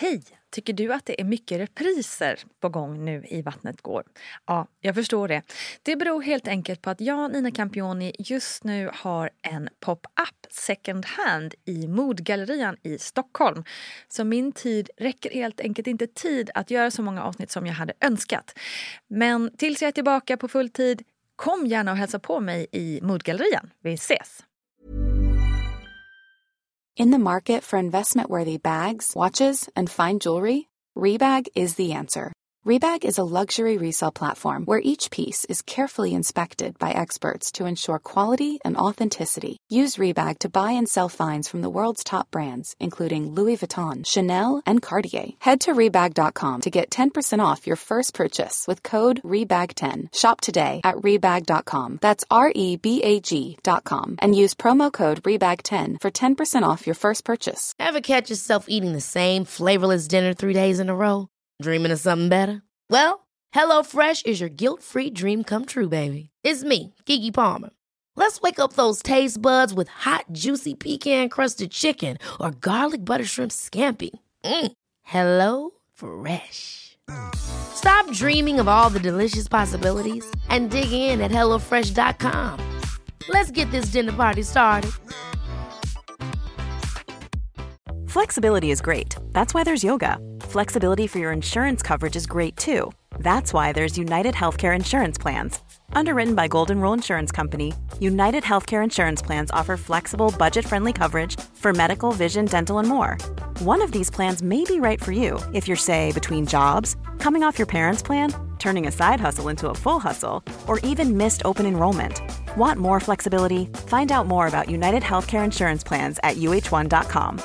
Hej! Tycker du att det är mycket repriser på gång nu i Vattnet går? Ja, jag förstår det. Det beror helt enkelt på att jag, Nina Campioni, just nu har en pop-up second hand i Modgallerian i Stockholm. Så min tid räcker helt enkelt inte tid att göra så många avsnitt som jag hade önskat. Men tills jag är tillbaka på full tid, kom gärna och hälsa på mig i Modgallerian. Vi ses! In the market for investment-worthy bags, watches, and fine jewelry, Rebag is the answer. Rebag is a luxury resale platform where each piece is carefully inspected by experts to ensure quality and authenticity. Use Rebag to buy and sell finds from the world's top brands, including Louis Vuitton, Chanel, and Cartier. Head to Rebag.com to get 10% off your first purchase with code REBAG10. Shop today at Rebag.com. That's REBAG.com. And use promo code REBAG10 for 10% off your first purchase. Ever catch yourself eating the same flavorless dinner 3 days in a row? Dreaming of something better? Well, HelloFresh is your guilt-free dream come true, baby. It's me, Keke Palmer. Let's wake up those taste buds with hot, juicy pecan-crusted chicken or garlic butter shrimp scampi. Hello Fresh. Stop dreaming of all the delicious possibilities and dig in at HelloFresh.com. Let's get this dinner party started. Flexibility is great. That's why there's yoga. Flexibility for your insurance coverage is great too. That's why there's United Healthcare Insurance Plans. Underwritten by Golden Rule Insurance Company, United Healthcare Insurance Plans offer flexible, budget-friendly coverage for medical, vision, dental, and more. One of these plans may be right for you if you're, say, between jobs, coming off your parents' plan, turning a side hustle into a full hustle, or even missed open enrollment. Want more flexibility? Find out more about United Healthcare Insurance Plans at uh1.com.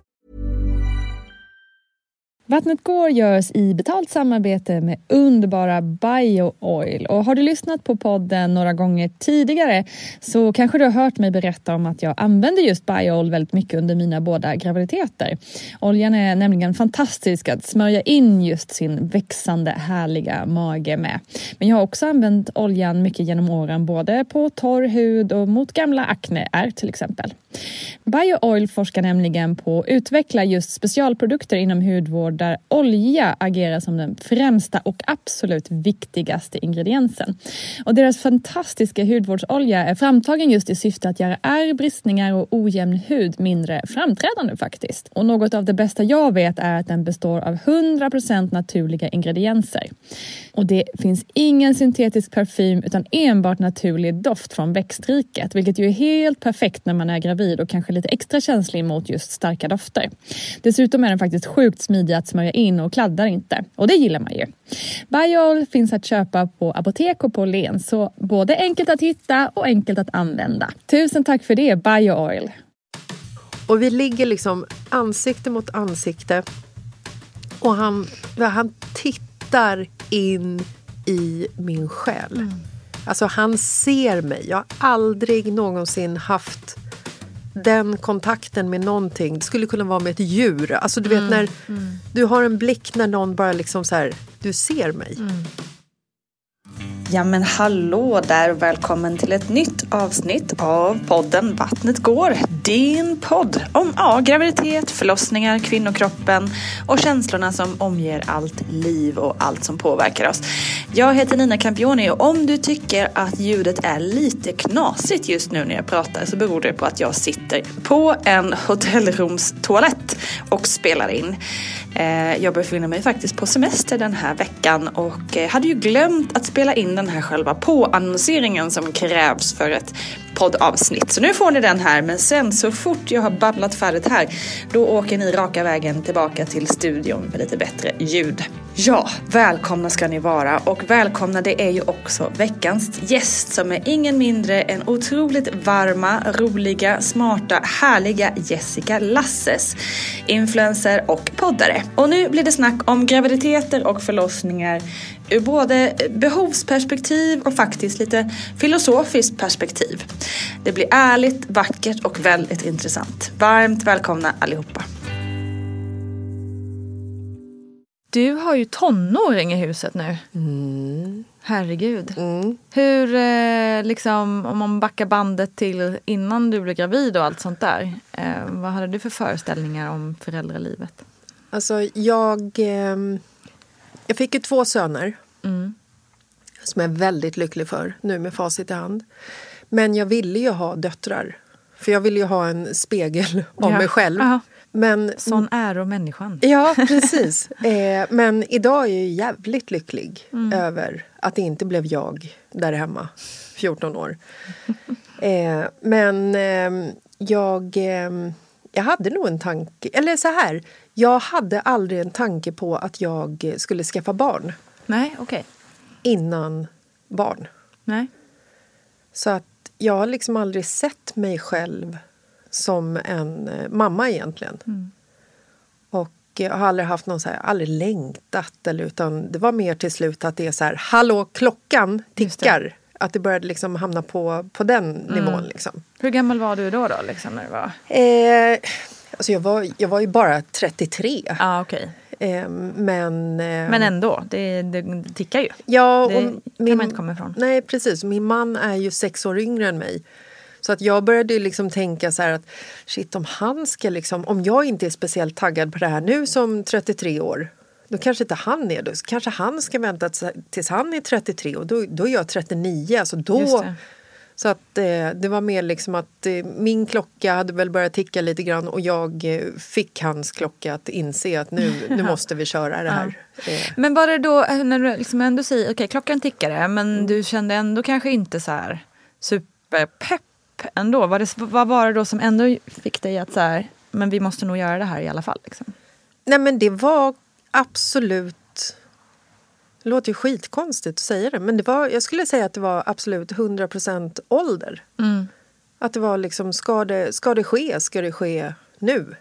Vattnet går görs i betalt samarbete med underbara BioOil. Och har du lyssnat på podden några gånger tidigare så kanske du har hört mig berätta om att jag använder just BioOil väldigt mycket under mina båda graviditeter. Oljan är nämligen fantastisk att smörja in just sin växande härliga mage med. Men jag har också använt oljan mycket genom åren både på torr hud och mot gamla akneär till exempel. BioOil forskar nämligen på att utveckla just specialprodukter inom hudvård där olja agerar som den främsta och absolut viktigaste ingrediensen. Och deras fantastiska hudvårdsolja är framtagen just i syfte att göra ärr, bristningar och ojämn hud mindre framträdande faktiskt. Och något av det bästa jag vet är att den består av 100% naturliga ingredienser. Och det finns ingen syntetisk parfym utan enbart naturlig doft från växtriket, vilket ju är helt perfekt när man är gravid och kanske lite extra känslig mot just starka dofter. Dessutom är den faktiskt sjukt smidig att smörja in och kladdar inte. Och det gillar man ju. BioOil finns att köpa på apotek och på Len, så både enkelt att hitta och enkelt att använda. Tusen tack för det, BioOil. Och vi ligger liksom ansikte mot ansikte och han tittar in i min själ. Alltså han ser mig. Jag har aldrig någonsin haft den kontakten med någonting. Det skulle kunna vara med ett djur. Alltså du vet när du har en blick när någon bara liksom så här, du ser mig. Ja men hallå där och välkommen till ett nytt avsnitt av podden Vattnet går. Din podd om graviditet, förlossningar, kvinnokroppen och känslorna som omger allt liv och allt som påverkar oss. Jag heter Nina Campioni och om du tycker att ljudet är lite knasigt just nu när jag pratar så beror det på att jag sitter på en hotellrumstoalett och spelar in. Jag befinner mig faktiskt på semester den här veckan och hade ju glömt att spela in den här själva påannonseringen som krävs för ett poddavsnitt. Så nu får ni den här, men sen så fort jag har babblat färdigt här då åker ni raka vägen tillbaka till studion med lite bättre ljud. Ja, välkomna ska ni vara och välkomna det är ju också veckans gäst som är ingen mindre än otroligt varma, roliga, smarta, härliga Jessica Lasses, influencer och poddare. Och nu blir det snack om graviditeter och förlossningar ur både behovsperspektiv och faktiskt lite filosofiskt perspektiv. Det blir ärligt, vackert och väldigt intressant. Varmt välkomna allihopa. Du har ju tonåring i huset nu. Herregud. Hur, liksom, om man backar bandet till innan du blev gravid och allt sånt där. Vad hade du för föreställningar om föräldralivet? Alltså jag fick ju 2 söner. Som jag är väldigt lycklig för nu med facit i hand. Men jag ville ju ha döttrar. För jag ville ju ha en spegel av mig själv. Aha. Men, Sån är människan. Ja, precis. Men idag är jag ju jävligt lycklig över att det inte blev jag där hemma, 14 år. Men jag hade nog en tanke, eller så här, jag hade aldrig en tanke på att jag skulle skaffa barn. Nej, okej. Innan barn. Nej. Så att jag har liksom aldrig sett mig själv som en mamma egentligen. Och jag har aldrig haft någon så här, aldrig längtat eller, utan det var mer till slut att det är så här, hallå, klockan tickar. Att det började liksom hamna på den nivån liksom. Hur gammal var du då liksom när det var? Alltså jag var ju bara 33. Ja, okej. Men ändå, det tickar ju. Ja, och det kan man inte komma ifrån. Nej, precis. Min man är ju 6 år yngre än mig. Så att jag började liksom tänka så här att shit, om han ska liksom, om jag inte är speciellt taggad på det här nu som 33 år, då kanske inte han är det. Så kanske han ska vänta tills han är 33 och då är jag 39. Alltså då. Så att det var mer liksom att min klocka hade väl börjat ticka lite grann och jag fick hans klocka att inse att nu måste vi köra det här. Men var det då, när du liksom ändå säger, okej, klockan tickade, men du kände ändå kanske inte så här superpepp ändå? Vad var det då som ändå fick dig att så här, men vi måste nog göra det här i alla fall? Liksom? Nej, men det var absolut, det låter ju skitkonstigt att säga det, men jag skulle säga att det var absolut 100% ålder. Att det var liksom, ska det ske nu.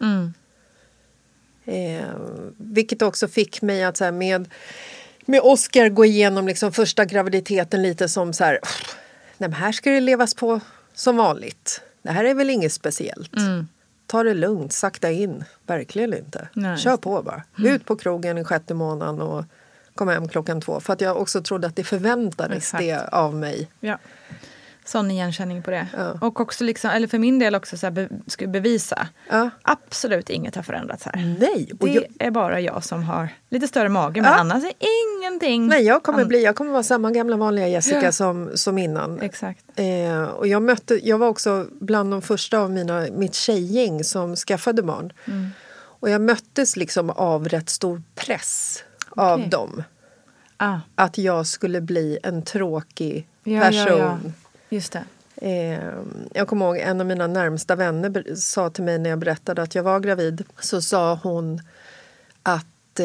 Vilket också fick mig att så här, med Oscar gå igenom liksom första graviditeten lite som så här, nej, men här ska det levas på som vanligt. Det här är väl inget speciellt. Ta det lugnt, sakta in. Verkligen inte. Nej. Kör på bara. Ut på krogen i 6:e månaden och kom hem 2:00. För att jag också trodde att det förväntades det av mig. Ja. Sån igenkänning på det. Ja. Och också liksom, eller för min del också så här ska bevisa. Ja. Absolut inget har förändrats här. Nej. Och det är bara jag som har lite större mage. Men annars är ingenting. Nej, jag kommer vara samma gamla vanliga Jessica som innan. Exakt. Och jag var också bland de första av mitt tjejgäng som skaffade barn. Och jag möttes liksom av rätt stor press av dem. Att jag skulle bli en tråkig person. Ja. Just det. Jag kommer ihåg en av mina närmsta vänner sa till mig när jag berättade att jag var gravid. Så sa hon att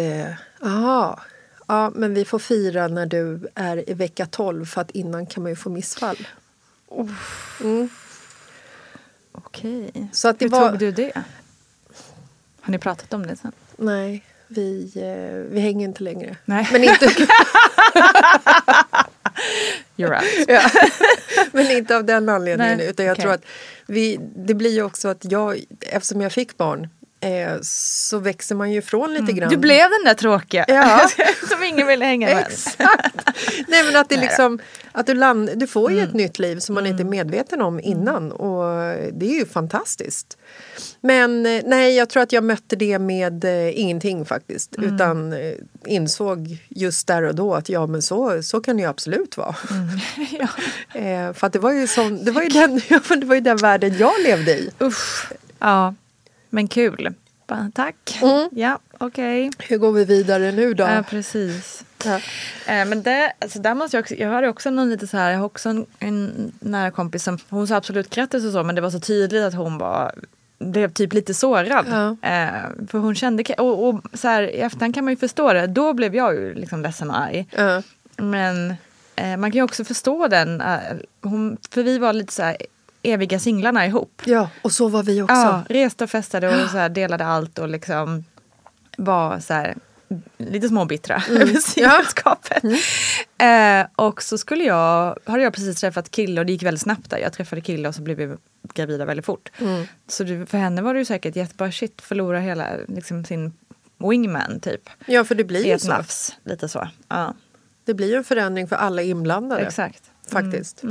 men vi får fira när du är i vecka 12 för att innan kan man ju få missfall. Okej. Så att hur tog du det? Har ni pratat om det sen? Nej, vi hänger inte längre. Nej. Men inte... You're right. Ja. Men inte av den anledningen. Nej, utan jag tror att det blir ju också att eftersom jag fick barn så växer man ju ifrån lite grann. Du blev den där tråkiga. Ja. Som ingen ville hänga med. Exakt. Nej, men att det liksom att du får ju ett nytt liv som man inte är medveten om innan. Och det är ju fantastiskt. Men nej, jag tror att jag mötte det med ingenting faktiskt. Utan insåg just där och då att men så kan det ju absolut vara. Ja. För att det var ju den världen jag levde i. Usch. Ja. Men kul. Tack. Ja, okej. Hur går vi vidare nu då? Ja, precis. Ja. Men där måste jag hörde också någon lite så här, jag har också en nära kompis som, hon sa absolut grattis och så, men det var så tydligt att hon blev typ lite sårad. Ja. För hon kände, och så här, i efterhand kan man ju förstå det, då blev jag ju liksom ledsen och arg. Ja. Men man kan ju också förstå den, för vi var lite så här eviga singlarna ihop. Ja, och så var vi också. Ja, reste och festade och så här, delade allt och liksom var så här lite småbittra över singelskapet. Och så hade jag precis träffat kille och det gick väldigt snabbt där. Jag träffade kille och så blev vi gravida väldigt fort. Så för henne var det ju säkert jättebra förlora hela liksom, sin wingman typ. Ja, för det blir ju så. Nafs, lite så. Ja. Det blir ju en förändring för alla inblandade. Exakt. Faktiskt.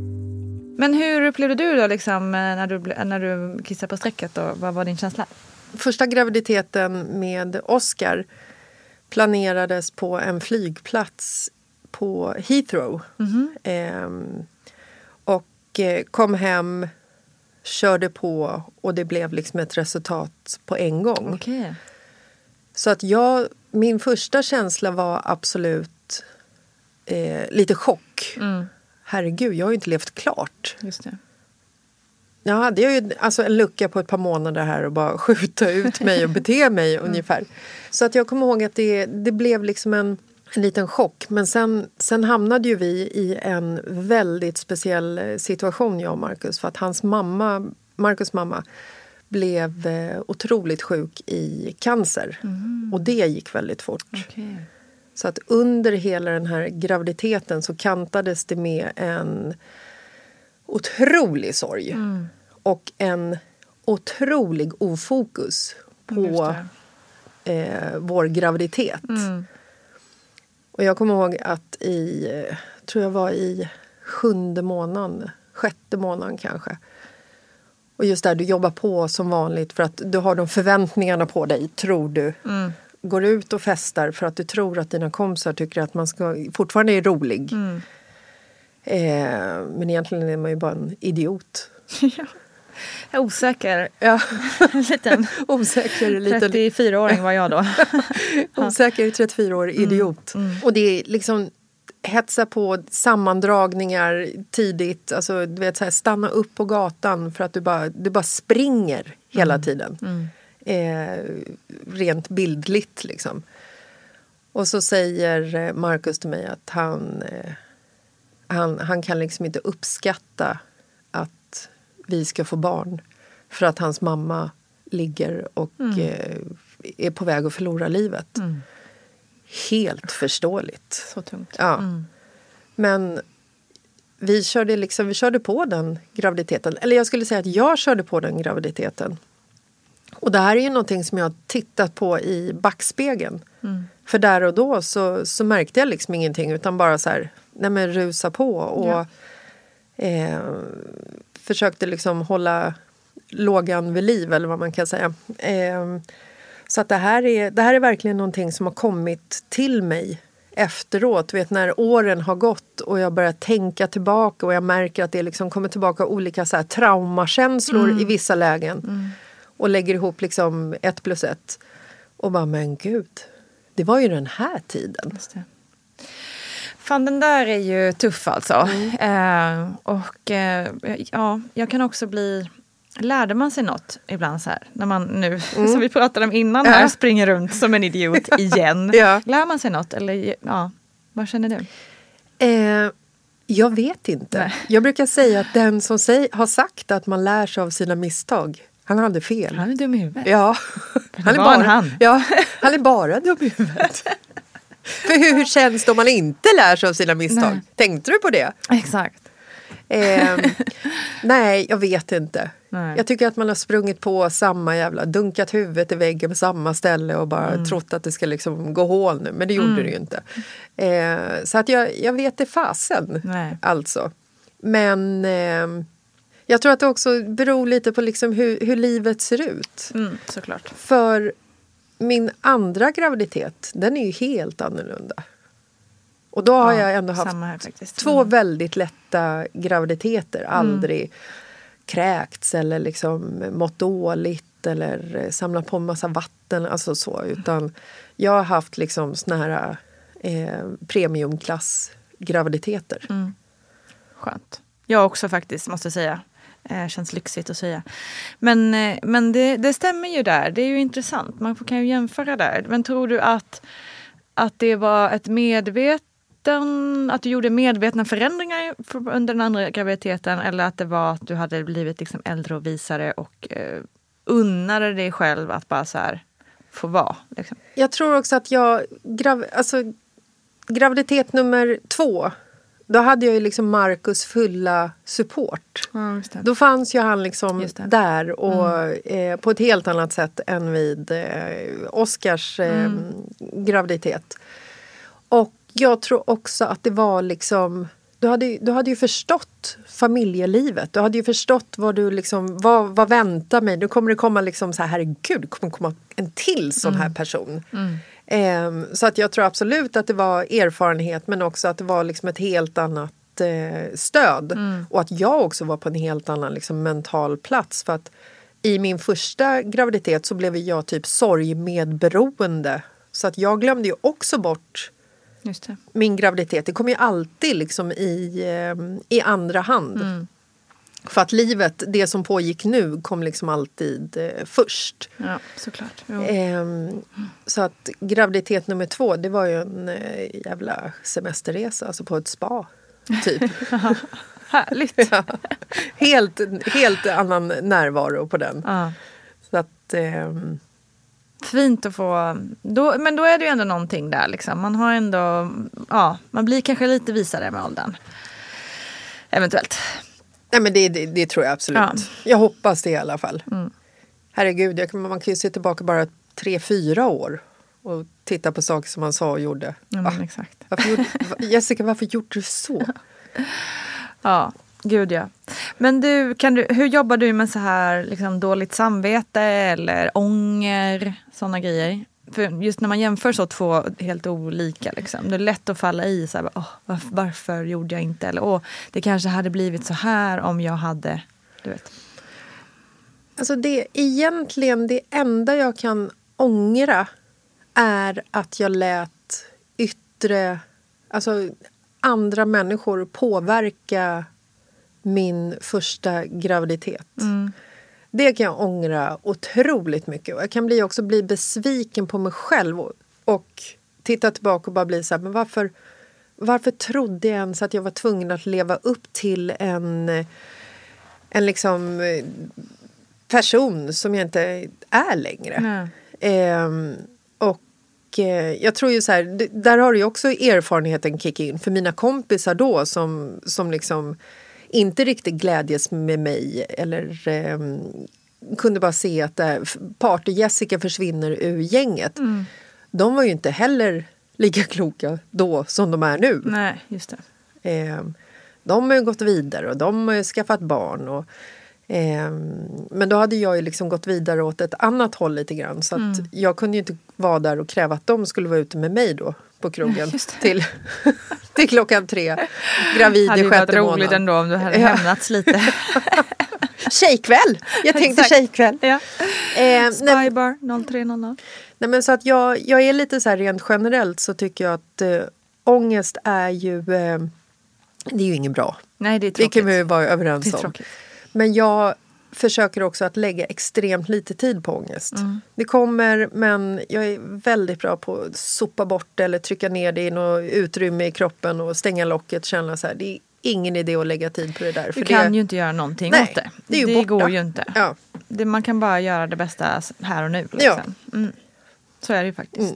Men hur upplevde du då liksom, när du kissade på strecket? Och vad var din känsla? första graviditeten med Oscar planerades på en flygplats på Heathrow. Och kom hem, körde på och det blev liksom ett resultat på en gång. Okay. Så att min första känsla var absolut lite chock. Herregud, jag har ju inte levt klart. Just det. Jag hade ju alltså en lucka på ett par månader här och bara skjuta ut mig och bete mig ungefär. Så att jag kommer ihåg att det blev liksom en liten chock. Men sen hamnade ju vi i en väldigt speciell situation, jag och Marcus. För att Marcus mamma blev otroligt sjuk i cancer. Och det gick väldigt fort. Okay. Så att under hela den här graviditeten så kantades det med en otrolig sorg. Och en otrolig ofokus på vår graviditet. Och jag kommer ihåg att tror jag var i 7:e månaden, 6:e månaden kanske. Och just där, du jobbar på som vanligt för att du har de förväntningarna på dig, tror du. Går ut och festar för att du tror att dina kompisar tycker att man fortfarande är rolig. Men egentligen är man ju bara en idiot. Ja. Osäker. Ja. Liten. Osäker liten. 34-åring var jag då. Osäker 34-årig idiot. Och det är liksom hetsa på sammandragningar tidigt. Alltså du vet så här, stanna upp på gatan för att du bara springer hela tiden. Rent bildligt liksom. Och så säger Marcus till mig att han kan liksom inte uppskatta att vi ska få barn för att hans mamma ligger och är på väg att förlora livet. Helt förståeligt. Så tungt. Ja. Men vi körde på den graviditeten. Eller jag skulle säga att jag körde på den graviditeten. Och det här är ju någonting som jag har tittat på i backspegeln. För där och då så märkte jag liksom ingenting utan bara så här, rusa på och försökte liksom hålla lågan vid liv eller vad man kan säga. Så att det här är verkligen någonting som har kommit till mig efteråt. Vet, när åren har gått och jag börjar tänka tillbaka och jag märker att det liksom kommer tillbaka olika så här traumakänslor i vissa lägen. Och lägger ihop liksom 1 + 1. Och bara, men gud, det var ju den här tiden. Just det. Fan, den där är ju tuff alltså. Jag kan också lärde man sig något ibland så här, när man nu, som vi pratade om innan här, springer runt som en idiot igen. Lär man sig något? Eller, vad känner du? Jag vet inte. Nej. Jag brukar säga att den som har sagt att man lär sig av sina misstag, han hade fel. Han är dum i huvudet. Ja. Han är bara dum i huvudet. För hur känns det om man inte lär sig av sina misstag? Nej. Tänkte du på det? Exakt. Nej, jag vet inte. Nej. Jag tycker att man har sprungit på samma jävla, dunkat huvudet i väggen på samma ställe och bara trott att det ska liksom gå hål nu. Men det gjorde det ju inte. Så att jag vet det fasen. Nej. Alltså. Men jag tror att det också beror lite på liksom hur livet ser ut. Såklart. För min andra graviditet, den är ju helt annorlunda. Och då har jag ändå haft 2 väldigt lätta graviditeter. Aldrig kräkts eller liksom mått dåligt eller samlat på en massa vatten. Alltså så. Utan jag har haft liksom såna här premiumklass graviditeter. Skönt. Jag också faktiskt, måste säga. Känns lyxigt att säga. Men det stämmer ju där. Det är ju intressant. Man kan ju jämföra där. Men tror du att det var ett att du gjorde medvetna förändringar under den andra graviditeten, eller att det var att du hade blivit liksom äldre och visare och unnade dig själv att bara så här få vara? Liksom? Jag tror också att graviditet nummer 2, då hade jag ju liksom Marcus fulla support. Ja, just det. Då fanns ju han liksom där och på ett helt annat sätt än vid Oscars graviditet. Och jag tror också att det var liksom du hade ju förstått familjelivet. Du hade ju förstått vad du liksom, vad väntar mig. Nu kommer det komma liksom så här, herregud, kommer komma en till sån här person. Så att jag tror absolut att det var erfarenhet, men också att det var liksom ett helt annat stöd. Och att jag också var på en helt annan liksom mental plats. För att i min första graviditet så blev jag typ sorgmedberoende. Så att jag glömde ju också bort Just det. min graviditet. Det kom ju alltid liksom i andra hand. För att livet, det som pågick nu, kom liksom alltid först. Ja, såklart. Så att graviditet nummer 2, det var ju en jävla semesterresa. Alltså på ett spa, typ. Härligt. Ja. Helt annan närvaro på den. Så att... Fint att få... Men då är det ju ändå någonting där liksom. Man har ändå... Ja, man blir kanske lite visare med åldern. Eventuellt. Nej, men det tror jag absolut. Ja. Jag hoppas det i alla fall. Herregud, man kan ju se tillbaka bara 3-4 år och titta på saker som man sa och gjorde. Ja, men exakt. Jessica, varför gjorde du så? Ja, gud ja. Men hur jobbar du med så här liksom, dåligt samvete eller ånger, sådana grejer? För just när man jämför så 2 helt olika liksom, det är lätt att falla i så här, varför gjorde jag inte? Eller det kanske hade blivit så här om jag hade, du vet. Alltså egentligen det enda jag kan ångra är att jag lät andra människor påverka min första graviditet. Det kan jag ångra otroligt mycket. Jag kan också bli besviken på mig själv och titta tillbaka och bara bli så här, men varför trodde jag ens att jag var tvungen att leva upp till en liksom person som jag inte är längre. Jag tror ju så här, där har ju också erfarenheten kick in för mina kompisar då som liksom inte riktigt glädjes med mig eller kunde bara se att party Jessica försvinner ur gänget. De var ju inte heller lika kloka då som de är nu. Nej, just det. De har ju gått vidare och de har ju skaffat barn men då hade jag ju liksom gått vidare åt ett annat håll lite grann. Så att jag kunde ju inte vara där och kräva att de skulle vara ute med mig då på krogen till 3:00 gravid i 6:e månaden. Det hade varit roligt ändå om du hade hämnats lite. Tjejkväll! Jag tänkte tjejkväll. Ja. Spybar 03:00. Nej, men så att jag är lite så här rent generellt så tycker jag att ångest är ju det är ju inget bra. Nej, det är tråkigt. Det kan vi ju vara överens om. Det är tråkigt. Men jag försöker också att lägga extremt lite tid på ångest. Det kommer, men jag är väldigt bra på att sopa bort eller trycka ner det i något utrymme i kroppen och stänga locket, känna så här, det är ingen idé att lägga tid på det där. Du kan ju inte göra någonting åt det. Det är ju borta. Går ju inte. Ja. Man kan bara göra det bästa här och nu. Liksom. Ja. Så är det ju faktiskt.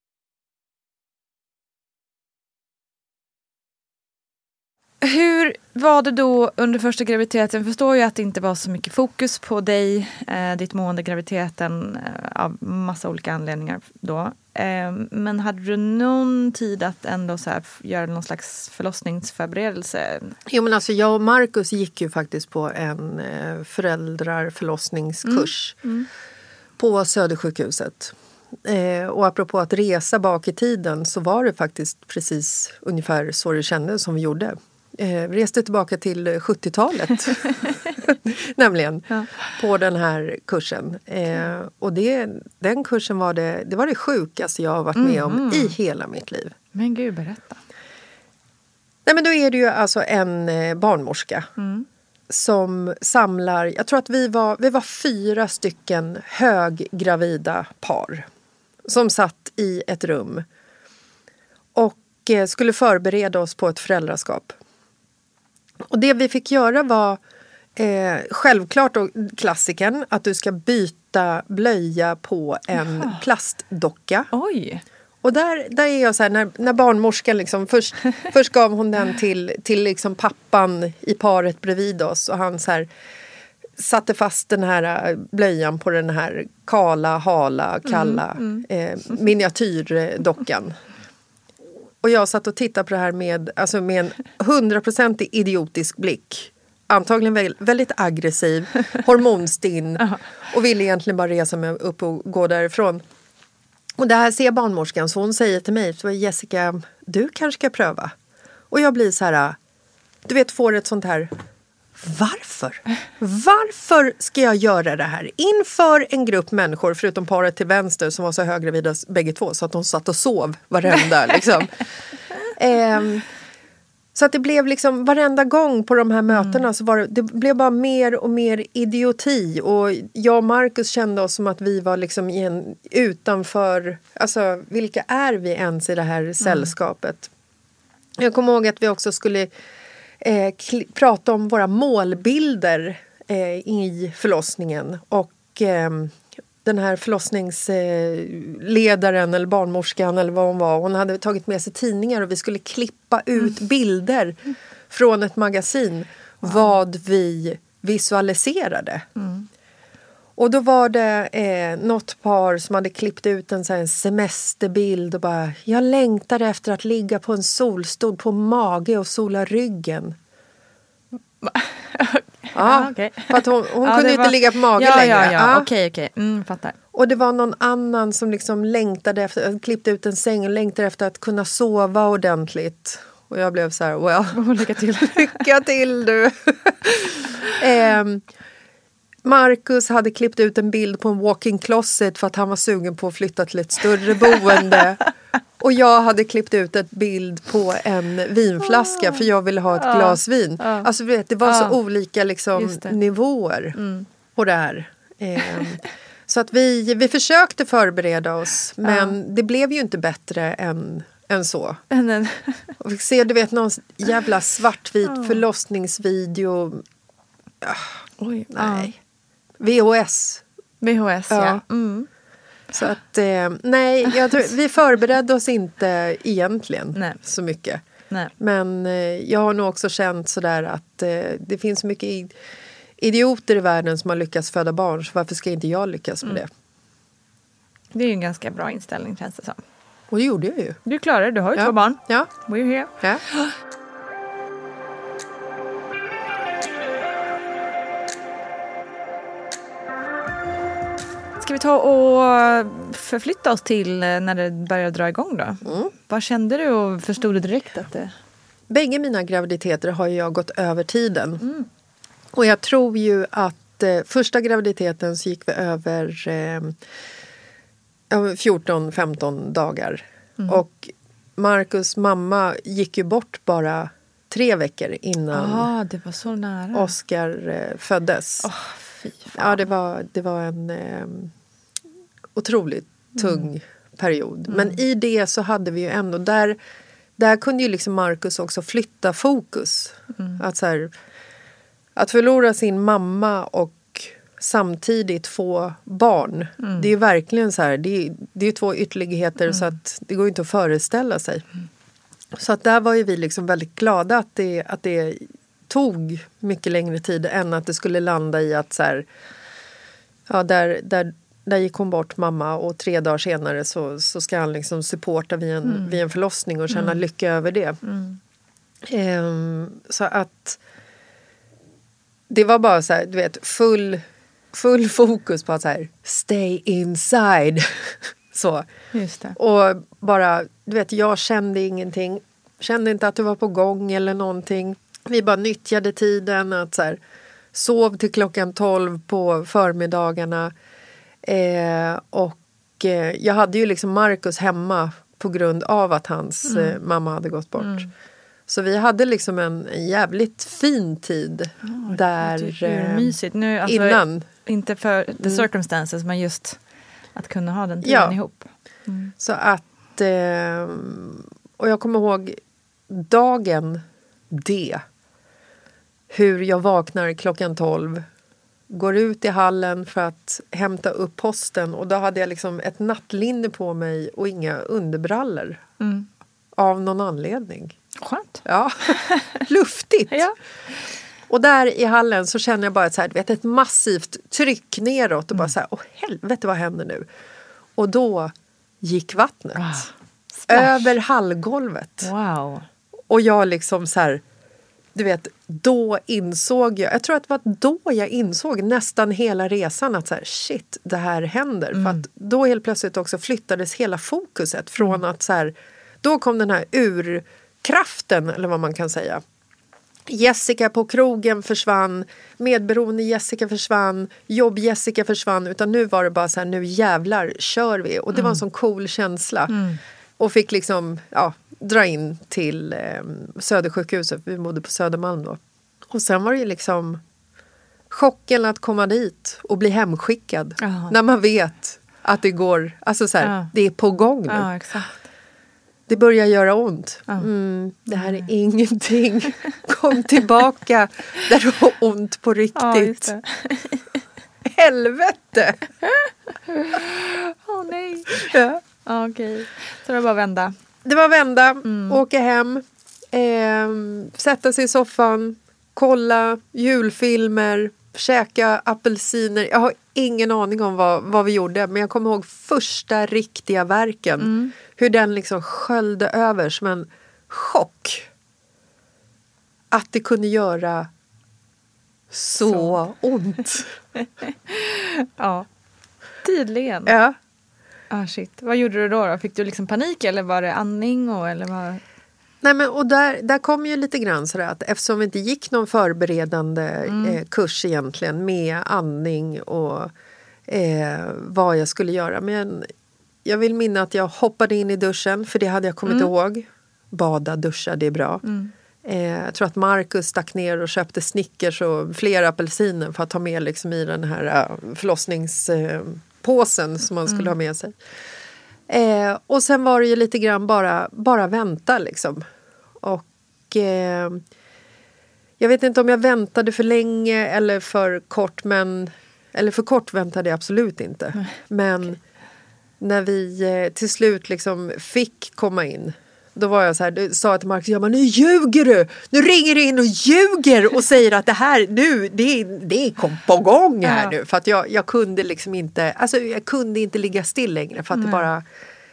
Hur var det då under första graviditeten? Jag förstår ju att det inte var så mycket fokus på dig, ditt mående graviditeten av massa olika anledningar då. Men hade du någon tid att ändå så här göra någon slags förlossningsförberedelse? Jo, men alltså jag och Marcus gick ju faktiskt på en föräldrarförlossningskurs på Södersjukhuset. Och apropå att resa bak i tiden så var det faktiskt precis ungefär så det kändes som vi gjorde. Reste tillbaka till 70-talet nämligen på den här kursen och den kursen var det sjukaste jag har varit med om i hela mitt liv. Men gud, berätta. Nej, men då är det ju alltså en barnmorska som samlar, jag tror att vi var 4 stycken höggravida par som satt i ett rum och skulle förbereda oss på ett föräldraskap. Och det vi fick göra var självklart och klassiken att du ska byta blöja på en plastdocka. Oj! Och där är jag så här, när barnmorskan liksom, först gav hon den till liksom pappan i paret bredvid oss och han så här satte fast den här blöjan på den här kalla miniatyrdockan. Och jag satt och tittade på det här med en 100% idiotisk blick. Antagligen väldigt aggressiv, hormonstinn och ville egentligen bara resa mig upp och gå därifrån. Och det här ser barnmorskan, så hon säger till mig, så Jessica, du kanske ska pröva. Och jag blir så här, du vet, får ett sånt här, varför? Varför ska jag göra det här? Inför en grupp människor, förutom paret till vänster som var så höggravida bägge två, så att de satt och sov varenda liksom. Så att det blev liksom varenda gång på de här mötena så det blev bara mer och mer idioti. Och jag och Marcus kände oss som att vi var liksom utanför, alltså vilka är vi ens i det här sällskapet? Jag kommer ihåg att vi också skulle prata om våra målbilder i förlossningen. Och den här förlossningsledaren eller barnmorskan eller vad hon var, hon hade tagit med sig tidningar och vi skulle klippa ut bilder från ett magasin vad vi visualiserade. Och då var det något par som hade klippt ut en semesterbild och bara, jag längtar efter att ligga på en solstol på mage och sola ryggen. Okay. För att hon kunde inte ligga på mage längre. Ja. Okej. Fattar. Och det var någon annan som liksom längtade efter, klippte ut en säng och längtade efter att kunna sova ordentligt. Och jag blev så här, lycka till. Lycka till du. Marcus hade klippt ut en bild på en walk-in closet för att han var sugen på att flytta till ett större boende. Och jag hade klippt ut ett bild på en vinflaska för jag ville ha ett glas vin. Alltså vet, det var så olika liksom, nivåer på det här. Så att vi försökte förbereda oss, men det blev ju inte bättre än så. Och vi ser, du vet, någon jävla svartvit förlossningsvideo. Oj, nej. VHS, ja. Så att, nej, jag tror, vi förberedde oss inte egentligen så mycket. Nej. Men jag har nog också känt sådär att det finns mycket idioter i världen som har lyckats föda barn, så varför ska inte jag lyckas med det? Det är ju en ganska bra inställning, känns det som. Och det gjorde jag ju. Du klarar det, du har ju 2 barn. Ja. We're here. Ja. Ska vi ta och förflytta oss till när det börjar dra igång då? Vad kände du och förstod du direkt att det... Bägge mina graviditeter har jag gått över tiden. Och jag tror ju att första graviditeten så gick vi över 14-15 dagar. Och Marcus mamma gick ju bort bara 3 veckor innan det var så nära. Oscar föddes. Fy fan. Ja, det var en otroligt tung period. Men i det så hade vi ju ändå, där kunde ju liksom Marcus också flytta fokus. Att så här, att förlora sin mamma och samtidigt få barn. Det är ju verkligen så här, det är 2 ytterligheter så att det går inte att föreställa sig. Så att där var ju vi liksom väldigt glada att det tog mycket längre tid än att det skulle landa i att så här, ja, där gick hon bort mamma och 3 dagar senare så ska han liksom supporta vid en förlossning och känna lycka över det. Så att det var bara så här, du vet, full fokus på att så här, stay inside. Så. Just det. Och bara, du vet, jag kände ingenting. Kände inte att det var på gång eller någonting. Vi bara nyttjade tiden att så här, sov till klockan 12 på förmiddagarna. Och jag hade ju liksom Marcus hemma på grund av att hans mamma hade gått bort. Så vi hade liksom en jävligt fin tid där det är mysigt. Nu, alltså, innan. Inte för the circumstances, men just att kunna ha den tiden ihop. Så att, och jag kommer ihåg dagen hur jag vaknar klockan 12, går ut i hallen för att hämta upp posten, och då hade jag liksom ett nattlinne på mig och inga underbrallor. Av någon anledning. Skönt. Ja, luftigt. Ja. Och där i hallen så känner jag bara så här, vet, ett massivt tryck neråt och bara så här, helvete, vad händer nu? Och då gick vattnet. över hallgolvet. Wow. Och jag liksom så här, du vet, då insåg jag tror att det var då jag insåg nästan hela resan att så här, shit, det här händer. För att då helt plötsligt också flyttades hela fokuset från att så här, då kom den här urkraften, eller vad man kan säga. Jessica på krogen försvann, medberoende Jessica försvann, jobb Jessica försvann, utan nu var det bara så här, nu jävlar kör vi. Och det var en sån cool känsla. Och fick liksom, dra in till Södersjukhuset, vi bodde på Södermalm då. Och sen var det ju liksom chocken att komma dit och bli hemskickad. När man vet att det går, alltså så här, det är på gång nu. Ja, exakt. Det börjar göra ont. Det här är ingenting. Kom tillbaka där du har ont på riktigt. Helvete! Åh nej. Ja. Okej. Så det var bara vända. Det var vända, åka hem, sätta sig i soffan, kolla julfilmer, käka apelsiner. Jag har ingen aning om vad vi gjorde, men jag kommer ihåg första riktiga verken. Hur den liksom sköljde över som en chock. Att det kunde göra så ont. Ja, tydligen. Ja. Shit. Vad gjorde du då? Fick du liksom panik eller var det andning? Eller vad? Nej, men och där kom ju lite grann så att eftersom vi inte gick någon förberedande kurs egentligen med andning och vad jag skulle göra. Men jag vill minna att jag hoppade in i duschen, för det hade jag kommit ihåg. Bada, duscha, det är bra. Jag tror att Marcus stack ner och köpte Snickers och fler apelsiner för att ta med liksom i den här förlossningspåsen som man skulle ha med sig. Och sen var det ju lite grann bara vänta liksom. Och jag vet inte om jag väntade för länge eller för kort, eller för kort väntade jag absolut inte. Men när vi till slut liksom fick komma in, då var jag så här, du sa till Marcus, ja men nu ljuger du! Nu ringer du in och ljuger och säger att det här nu, det kom på gång här nu. För att jag kunde liksom inte, alltså jag kunde inte ligga still längre för att det bara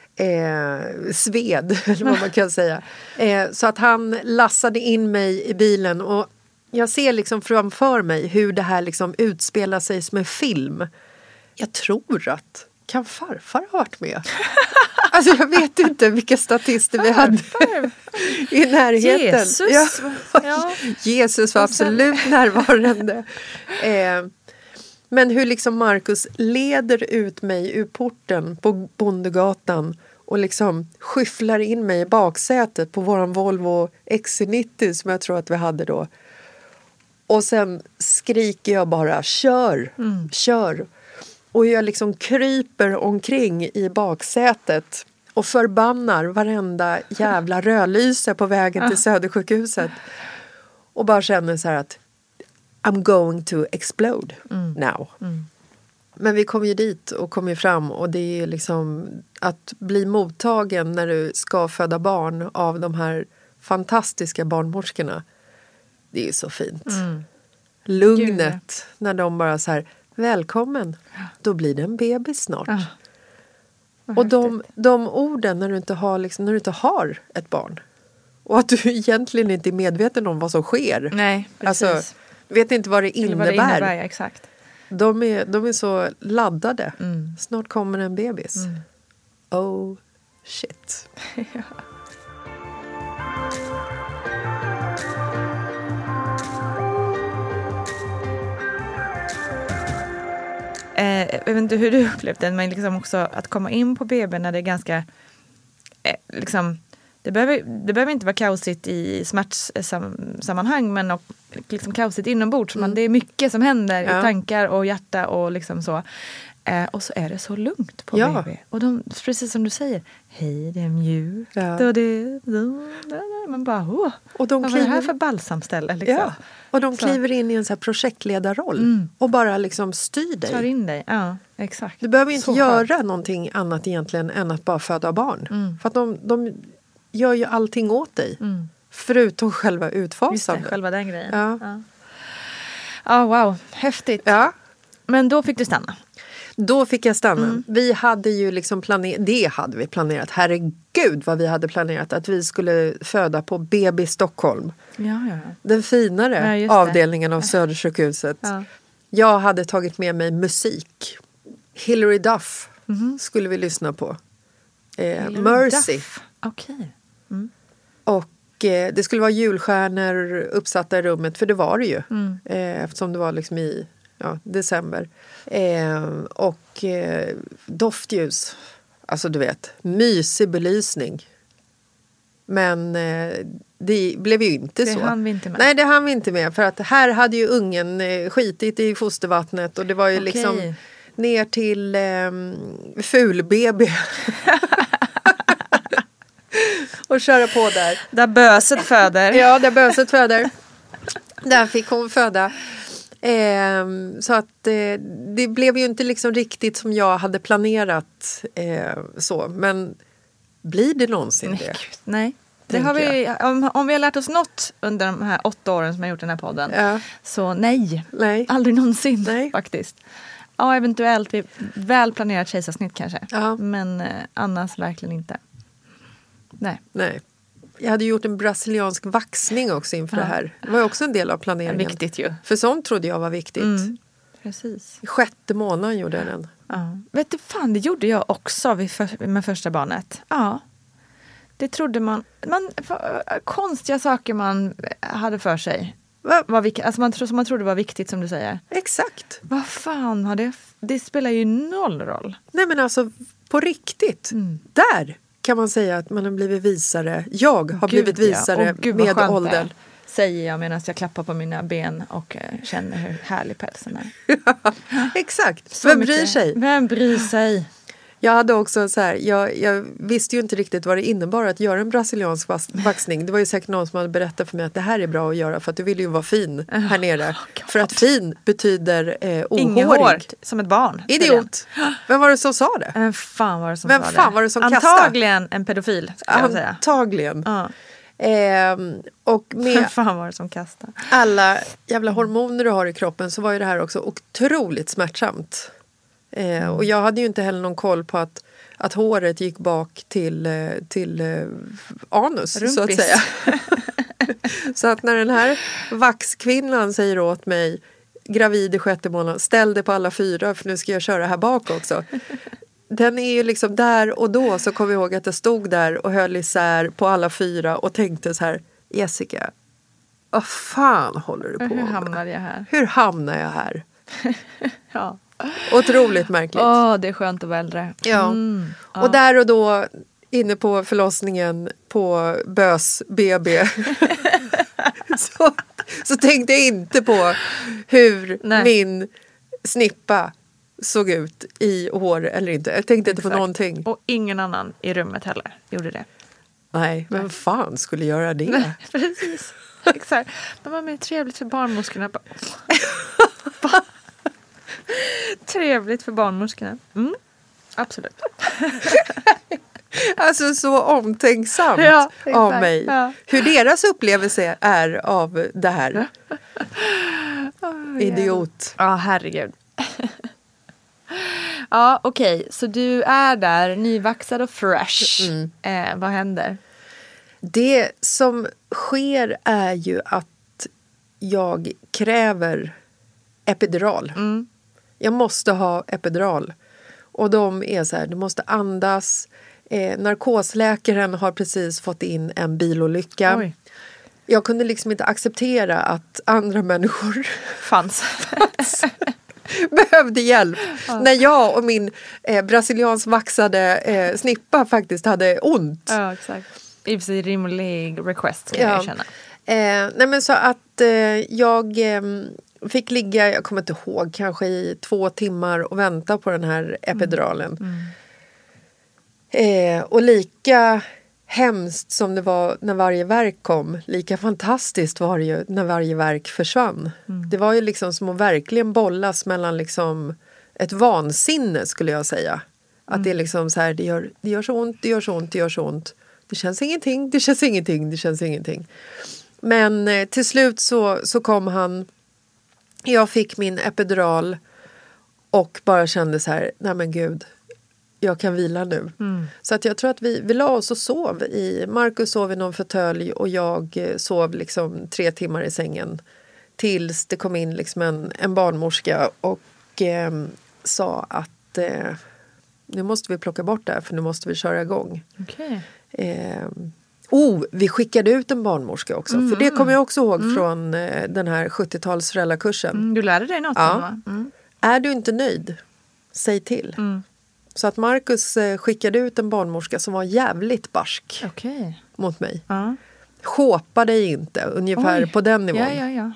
sved, eller vad man kan säga. Så att han lassade in mig i bilen och jag ser liksom framför mig hur det här liksom utspelar sig som en film. Jag tror att kan farfar ha varit med? Alltså jag vet inte vilka statister vi hade i närheten. Jesus! Ja. Jesus var absolut närvarande. Men hur liksom Marcus leder ut mig ur porten på Bondegatan och liksom skyfflar in mig i baksätet på våran Volvo XC90 som jag tror att vi hade då. Och sen skriker jag bara, kör, kör. Och jag liksom kryper omkring i baksätet och förbannar varenda jävla rödlyse på vägen till Södersjukhuset. Och bara känner så här att I'm going to explode now. Men vi kom ju dit och kom ju fram och det är liksom att bli mottagen när du ska föda barn av de här fantastiska barnmorskorna. Det är så fint. Lugnet när de bara så här, välkommen, då blir det en bebis snart. Och de orden när du inte har liksom, när du inte har ett barn och att du egentligen inte är medveten om vad som sker. Nej, precis. Alltså, vet inte vad det innebär. Vad det innebär, ja, exakt. De är så laddade. Snart kommer en bebis. Oh shit. Jag vet inte hur du upplevde det, men liksom också att komma in på BB när det är ganska liksom, det behöver inte vara kaosigt i smärtsammanhang, men liksom kaosigt inombords. Det är mycket som händer i tankar och hjärta och liksom så. Och så är det så lugnt på BB. Och de, precis som du säger, hej, det är mjukt. Man bara, och vad är det här för balsamställe? Liksom. Ja. Och de kliver in i en så här projektledarroll och bara liksom styr dig. Tar in dig, ja, exakt. Du behöver inte göra någonting annat egentligen än att bara föda barn. För att de gör ju allting åt dig. Förutom själva utfasandet. Just det, själva den grejen. Ja, wow, häftigt. Ja. Men då fick du stanna. Då fick jag stanna. Vi hade ju liksom planerat. Herregud vad vi hade planerat att vi skulle föda på BB Stockholm. Ja. Den finare avdelningen av Södersjukhuset. Ja. Jag hade tagit med mig musik. Hilary Duff skulle vi lyssna på. Mercy. Okej. Och det skulle vara julstjärnor uppsatta i rummet, för det var det ju. Eftersom det var liksom i december. Och doftljus. Alltså du vet, mysig belysning. Men det blev ju inte så. Det hann vi inte med. Nej, det hann vi inte med. För att här hade ju ungen skitit i fostervattnet. Och det var ju liksom ner till ful-BB. Och köra på där. Där böset föder. Ja, där böset föder. Där fick hon föda. Så att det blev ju inte liksom riktigt som jag hade planerat så. Men blir det någonsin det? Nej. Det har vi, om vi har lärt oss något under de här 8 åren som jag har gjort den här podden. Så nej. Aldrig någonsin faktiskt. Ja, eventuellt vid väl planerat kejsarsnitt kanske. Men annars verkligen inte. Nej. Jag hade gjort en brasiliansk vaxning också inför det här. Det var också en del av planeringen. Viktigt ju. För sånt trodde jag var viktigt. Precis. I 6:e månaden gjorde jag den. Ja. Vet du fan, det gjorde jag också med första barnet. Ja. Det trodde man konstiga saker man hade för sig. Alltså man trodde var viktigt, som du säger. Exakt. Vad fan har det spelar ju noll roll. Nej, men alltså på riktigt. Där kan man säga att man har blivit visare. Jag har blivit visare med åldern. Säger jag medan jag klappar på mina ben och känner hur härlig pälsen är. Exakt. Vem bryr sig? Jag hade också så här, jag visste ju inte riktigt vad det innebar att göra en brasiliansk vaxning. Det var ju säkert någon som hade berättat för mig att det här är bra att göra för att du vill ju vara fin här nere. För att fin betyder ohårig. Ingen hår, som ett barn. Idiot. Vem var det som sa det? Vem fan var det som kastade? Antagligen en pedofil, ska jag säga. Antagligen. Ja. Och med vem fan var det som kastade? alla jävla hormoner du har i kroppen så var ju det här också otroligt smärtsamt. Och jag hade ju inte heller någon koll på att håret gick bak till anus. Rumpis. Så att säga. Så att när den här vaxkvinnan säger åt mig, gravid i 6:e månaden, ställ dig på alla 4 för nu ska jag köra här bak också. Den är ju liksom där och då så kom jag ihåg att jag stod där och höll isär på alla 4 och tänkte så här, Jessica, vad fan håller du på med? Hur hamnade jag här? Hur hamnar jag här? Ja. Otroligt märkligt. Det är skönt att vara äldre. Ja. Och där och då inne på förlossningen på BÖS BB så tänkte jag inte på hur min snippa såg ut i hår eller inte. Jag tänkte inte på någonting. Och ingen annan i rummet heller gjorde det. Nej, men fan skulle göra det? Nej, precis. Exakt. De var mer trevligt för barnmorskorna. Trevligt för barnmorskorna. Absolut. Alltså så omtänksamt av mig. Ja. Hur deras upplevelse är av det här. Idiot. Ja, herregud. Ja, okej. Så du är där, nyvaxad och fresh. Vad händer? Det som sker är ju att jag kräver epidural. Jag måste ha epidural. Och de är så här, du måste andas. Narkosläkaren har precis fått in en bilolycka. Oj. Jag kunde liksom inte acceptera att andra människor fanns. Behövde hjälp. När jag och min brasiliansk vaxade snippa faktiskt hade ont. Ja, exakt. I och för sig rimlig request ska jag känna. Nej men så att jag fick ligga, jag kommer inte ihåg, kanske i 2 timmar och vänta på den här epiduralen. Och lika hemskt som det var när varje verk kom, lika fantastiskt var det ju när varje verk försvann. Det var ju liksom som att verkligen bollas mellan liksom ett vansinne, skulle jag säga. Att det är liksom så här, det gör så ont, det gör så ont, det gör så ont. Det känns ingenting, det känns ingenting, det känns ingenting. Men till slut så kom han. Jag fick min epidural Och bara kände så här, nej men gud, jag kan vila nu. Så att jag tror att vi la oss och sov. Marcus sov i någon fåtölj och jag sov liksom 3 timmar i sängen. Tills det kom in liksom en barnmorska och sa att nu måste vi plocka bort det här för nu måste vi köra igång. Okej. Vi skickade ut en barnmorska också. För det kommer jag också ihåg från den här 70-tals föräldrakursen. Du lärde dig något om, va? Är du inte nöjd? Säg till. Så att Marcus skickade ut en barnmorska som var jävligt barsk mot mig. Skåpa dig inte, ungefär på den nivån. Ja.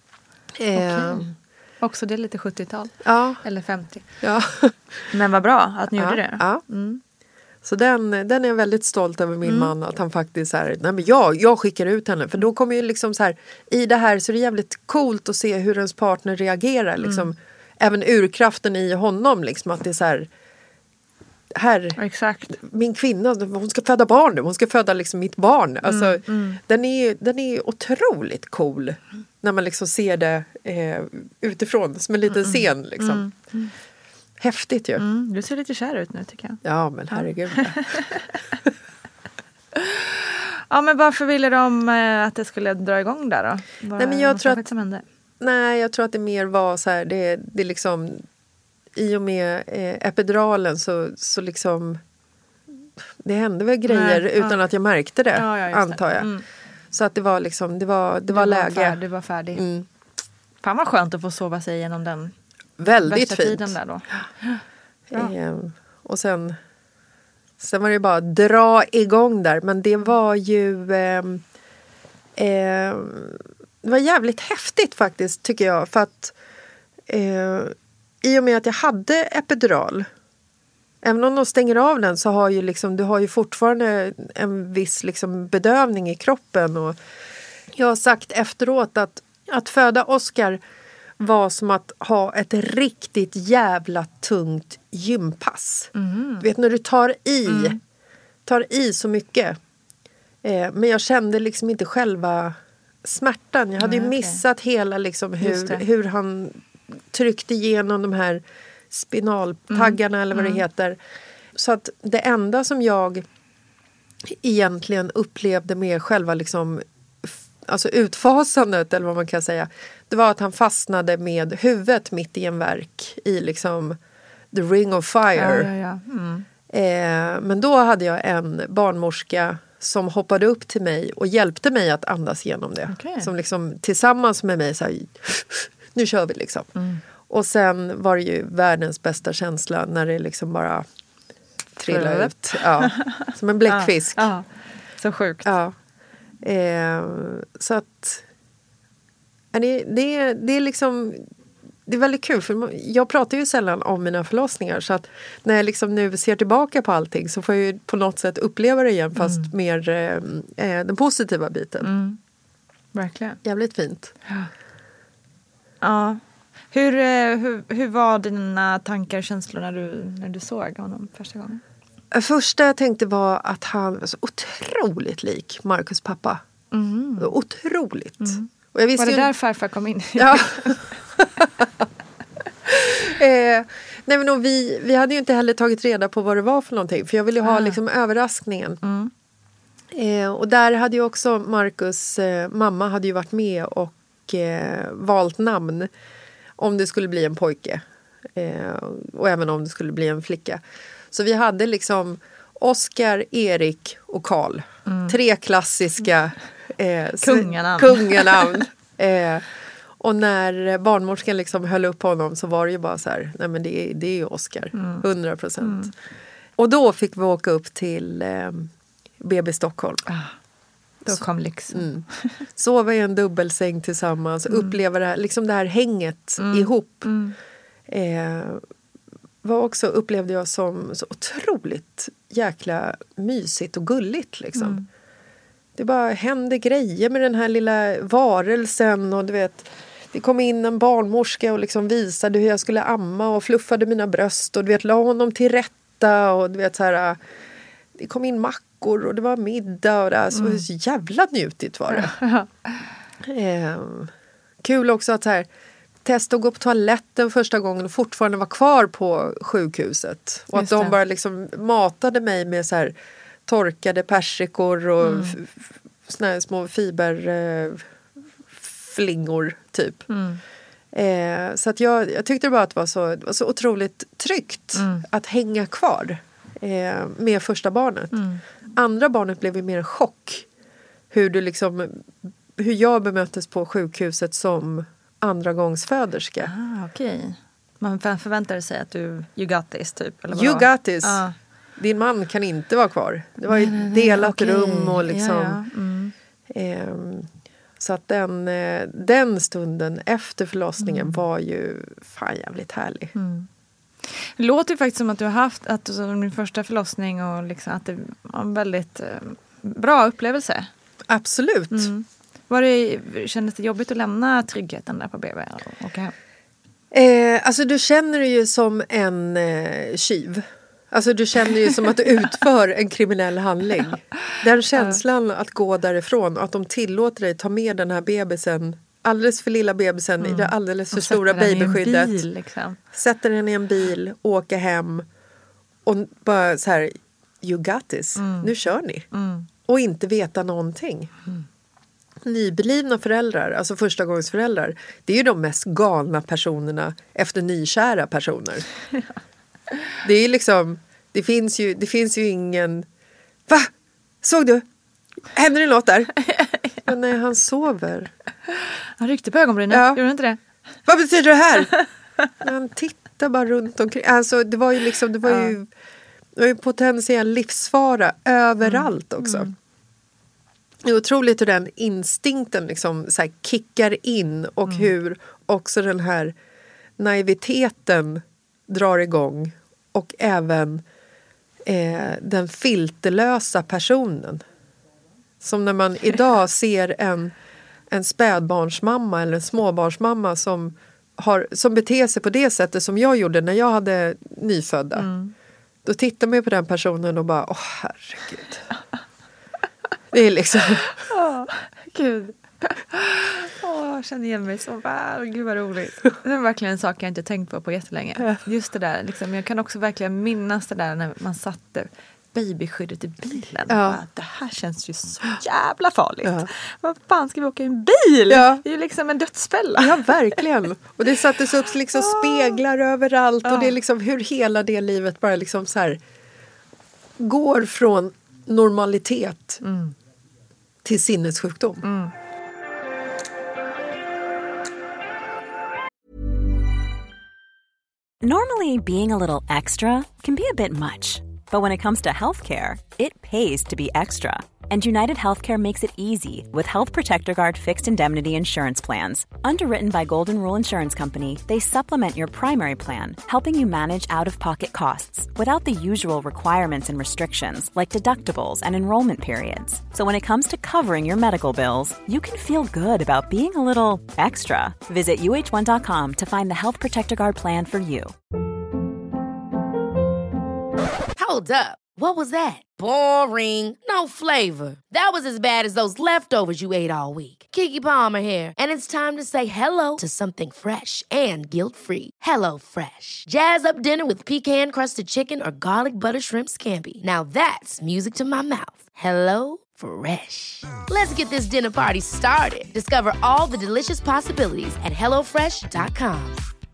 Också det är lite 70-tal. Ja. Eller 50. Ja. Men vad bra att ni gjorde det. Ja. Så den är jag väldigt stolt över min man. Att han faktiskt så här, nej men jag skickar ut henne. För då kommer ju liksom så här, i det här så är det jävligt coolt att se hur ens partner reagerar. Liksom, även urkraften i honom. Liksom, att det är så här, exakt. Min kvinna, hon ska föda barn nu. Hon ska föda liksom mitt barn. Alltså, den är otroligt cool. När man liksom ser det utifrån. Som en liten scen liksom. Häftigt ju. Du ser lite kär ut nu tycker jag. Ja, men herregud. Ja, men varför ville de att det skulle dra igång där då? Nej, men jag tror att som hände? Nej, jag tror att det mer var så här, det liksom i och med epiduralen så liksom det hände väl grejer utan att jag märkte det, antar jag. Så att det var liksom, det var läge. Du var färdig. Fan vad skönt att få sova sig igenom den väldigt värsta fint. Tiden där då. Och sen var det bara dra igång där. Men det var ju det var jävligt häftigt faktiskt tycker jag. För att i och med att jag hade epidural, även om de stänger av den så har ju liksom, du har ju fortfarande en viss liksom bedövning i kroppen. Och jag har sagt efteråt att föda Oscar var som att ha ett riktigt jävla tungt gympass. Du vet när du tar i så mycket. Men jag kände liksom inte själva smärtan. Jag hade ju missat hela liksom hur han tryckte igenom de här spinaltaggarna eller vad det heter. Så att det enda som jag egentligen upplevde med själva liksom, alltså utfasandet eller vad man kan säga, det var att han fastnade med huvudet mitt i en verk i liksom the ring of fire. Men då hade jag en barnmorska som hoppade upp till mig och hjälpte mig att andas igenom det. Som liksom tillsammans med mig så här, nu kör vi liksom. Och sen var det ju världens bästa känsla när det liksom bara trillade ut. Ja, som en bläckfisk. Så sjukt. Ja. Så att det är liksom, det är väldigt kul för jag pratar ju sällan om mina förlossningar så att när jag liksom nu ser tillbaka på allting så får jag ju på något sätt uppleva det igen fast mer den positiva biten. Verkligen. Jävligt fint. Ja. Hur var dina tankar och känslor när du såg honom första gången? Första jag tänkte var att han var så otroligt lik Marcus pappa. Otroligt. Och jag visste var det där farfar kom in? Ja. Nej men och vi hade ju inte heller tagit reda på vad det var för någonting. För jag ville ju ha liksom överraskningen. Och där hade ju också Marcus mamma hade ju varit med och valt namn. Om det skulle bli en pojke. Och även om det skulle bli en flicka. Så vi hade liksom Oscar, Erik och Karl. 3 klassiska kunganamn. Och när barnmorskan liksom höll upp honom så var det ju bara så här, nej men det är ju Oscar, 100%. Och då fick vi åka upp till BB Stockholm. Då kom lyxen. Sova i en dubbelsäng tillsammans, uppleva det här, liksom det här hänget ihop. Var också upplevde jag som så otroligt jäkla mysigt och gulligt liksom. Det bara hände grejer med den här lilla varelsen och du vet, det kom in en barnmorska och liksom visade hur jag skulle amma och fluffade mina bröst och du vet, la honom till rätta och du vet så här, det kom in mackor och det var middag och det här, så jävla njutigt var det. Kul också att så här, testa att gå på toaletten första gången och fortfarande var kvar på sjukhuset. Och att de bara liksom matade mig med så här torkade persikor och såna här små fiberflingor typ. Så att jag tyckte bara att det var så otroligt tryggt att hänga kvar med första barnet. Andra barnet blev ju mer en chock. Hur jag bemöttes på sjukhuset som andragångsföderska. Okej. Man förväntade sig att you got this typ. Eller you got this. Din man kan inte vara kvar. Det var ju delat rum och liksom. Så att den stunden efter förlossningen var ju fan jävligt härlig. Det låter ju faktiskt som att du har haft din första förlossning och liksom att det var en väldigt bra upplevelse. Absolut. Kändes det jobbigt att lämna tryggheten där på BB och åka hem? Alltså du känner det ju som en tjuv. Alltså du känner ju som att du utför en kriminell handling. Den känslan att gå därifrån och att de tillåter dig ta med den här bebisen, alldeles för lilla bebisen i det alldeles för stora babyskyddet. Liksom. Sätter den i en bil, åker hem och bara så här, you got this, nu kör ni. Och inte veta någonting. Nyblivna föräldrar, alltså förstagångsföräldrar, det är ju de mest galna personerna efter nykära personer. Det är liksom, det finns ju ingen, va? Såg du? Händer det något där? Men nej, han sover. Han ryckte på ögonbrynen, gjorde han inte det? Vad betyder det här? Han tittar bara runt omkring. Alltså det var ju liksom, det var ju potentiell livsfara överallt också. Det är otroligt hur den instinkten liksom så här kickar in och hur också den här naiviteten drar igång och även den filterlösa personen. Som när man idag ser en spädbarnsmamma eller en småbarnsmamma som beter sig på det sättet som jag gjorde när jag hade nyfödda. Då tittar man på den personen och bara, herregud. Det är liksom... Gud. Jag känner igen mig så väl. Gud vad roligt. Det är verkligen en sak jag inte tänkt på jättelänge. Just det där. Liksom, jag kan också verkligen minnas det där när man satte babyskyddet i bilen. Det här känns ju så jävla farligt. Vad fan ska vi åka i en bil? Det är ju liksom en dödsfälla. Ja, verkligen. Och det sattes upp liksom speglar överallt. Och det är liksom hur hela det livet bara liksom så här går från normalitet till sinnessjukdom. Normally, being a little extra can be a bit much. But when it comes to healthcare, it pays to be extra. And United Healthcare makes it easy with Health Protector Guard fixed indemnity insurance plans. Underwritten by Golden Rule Insurance Company, they supplement your primary plan, helping you manage out-of-pocket costs without the usual requirements and restrictions like deductibles and enrollment periods. So when it comes to covering your medical bills, you can feel good about being a little extra. Visit uh1.com to find the Health Protector Guard plan for you. Hold up. What was that? Boring. No flavor. That was as bad as those leftovers you ate all week. Keke Palmer here, and it's time to say hello to something fresh and guilt-free. Hello Fresh. Jazz up dinner with pecan-crusted chicken or garlic butter shrimp scampi. Now that's music to my mouth. Hello Fresh. Let's get this dinner party started. Discover all the delicious possibilities at hellofresh.com.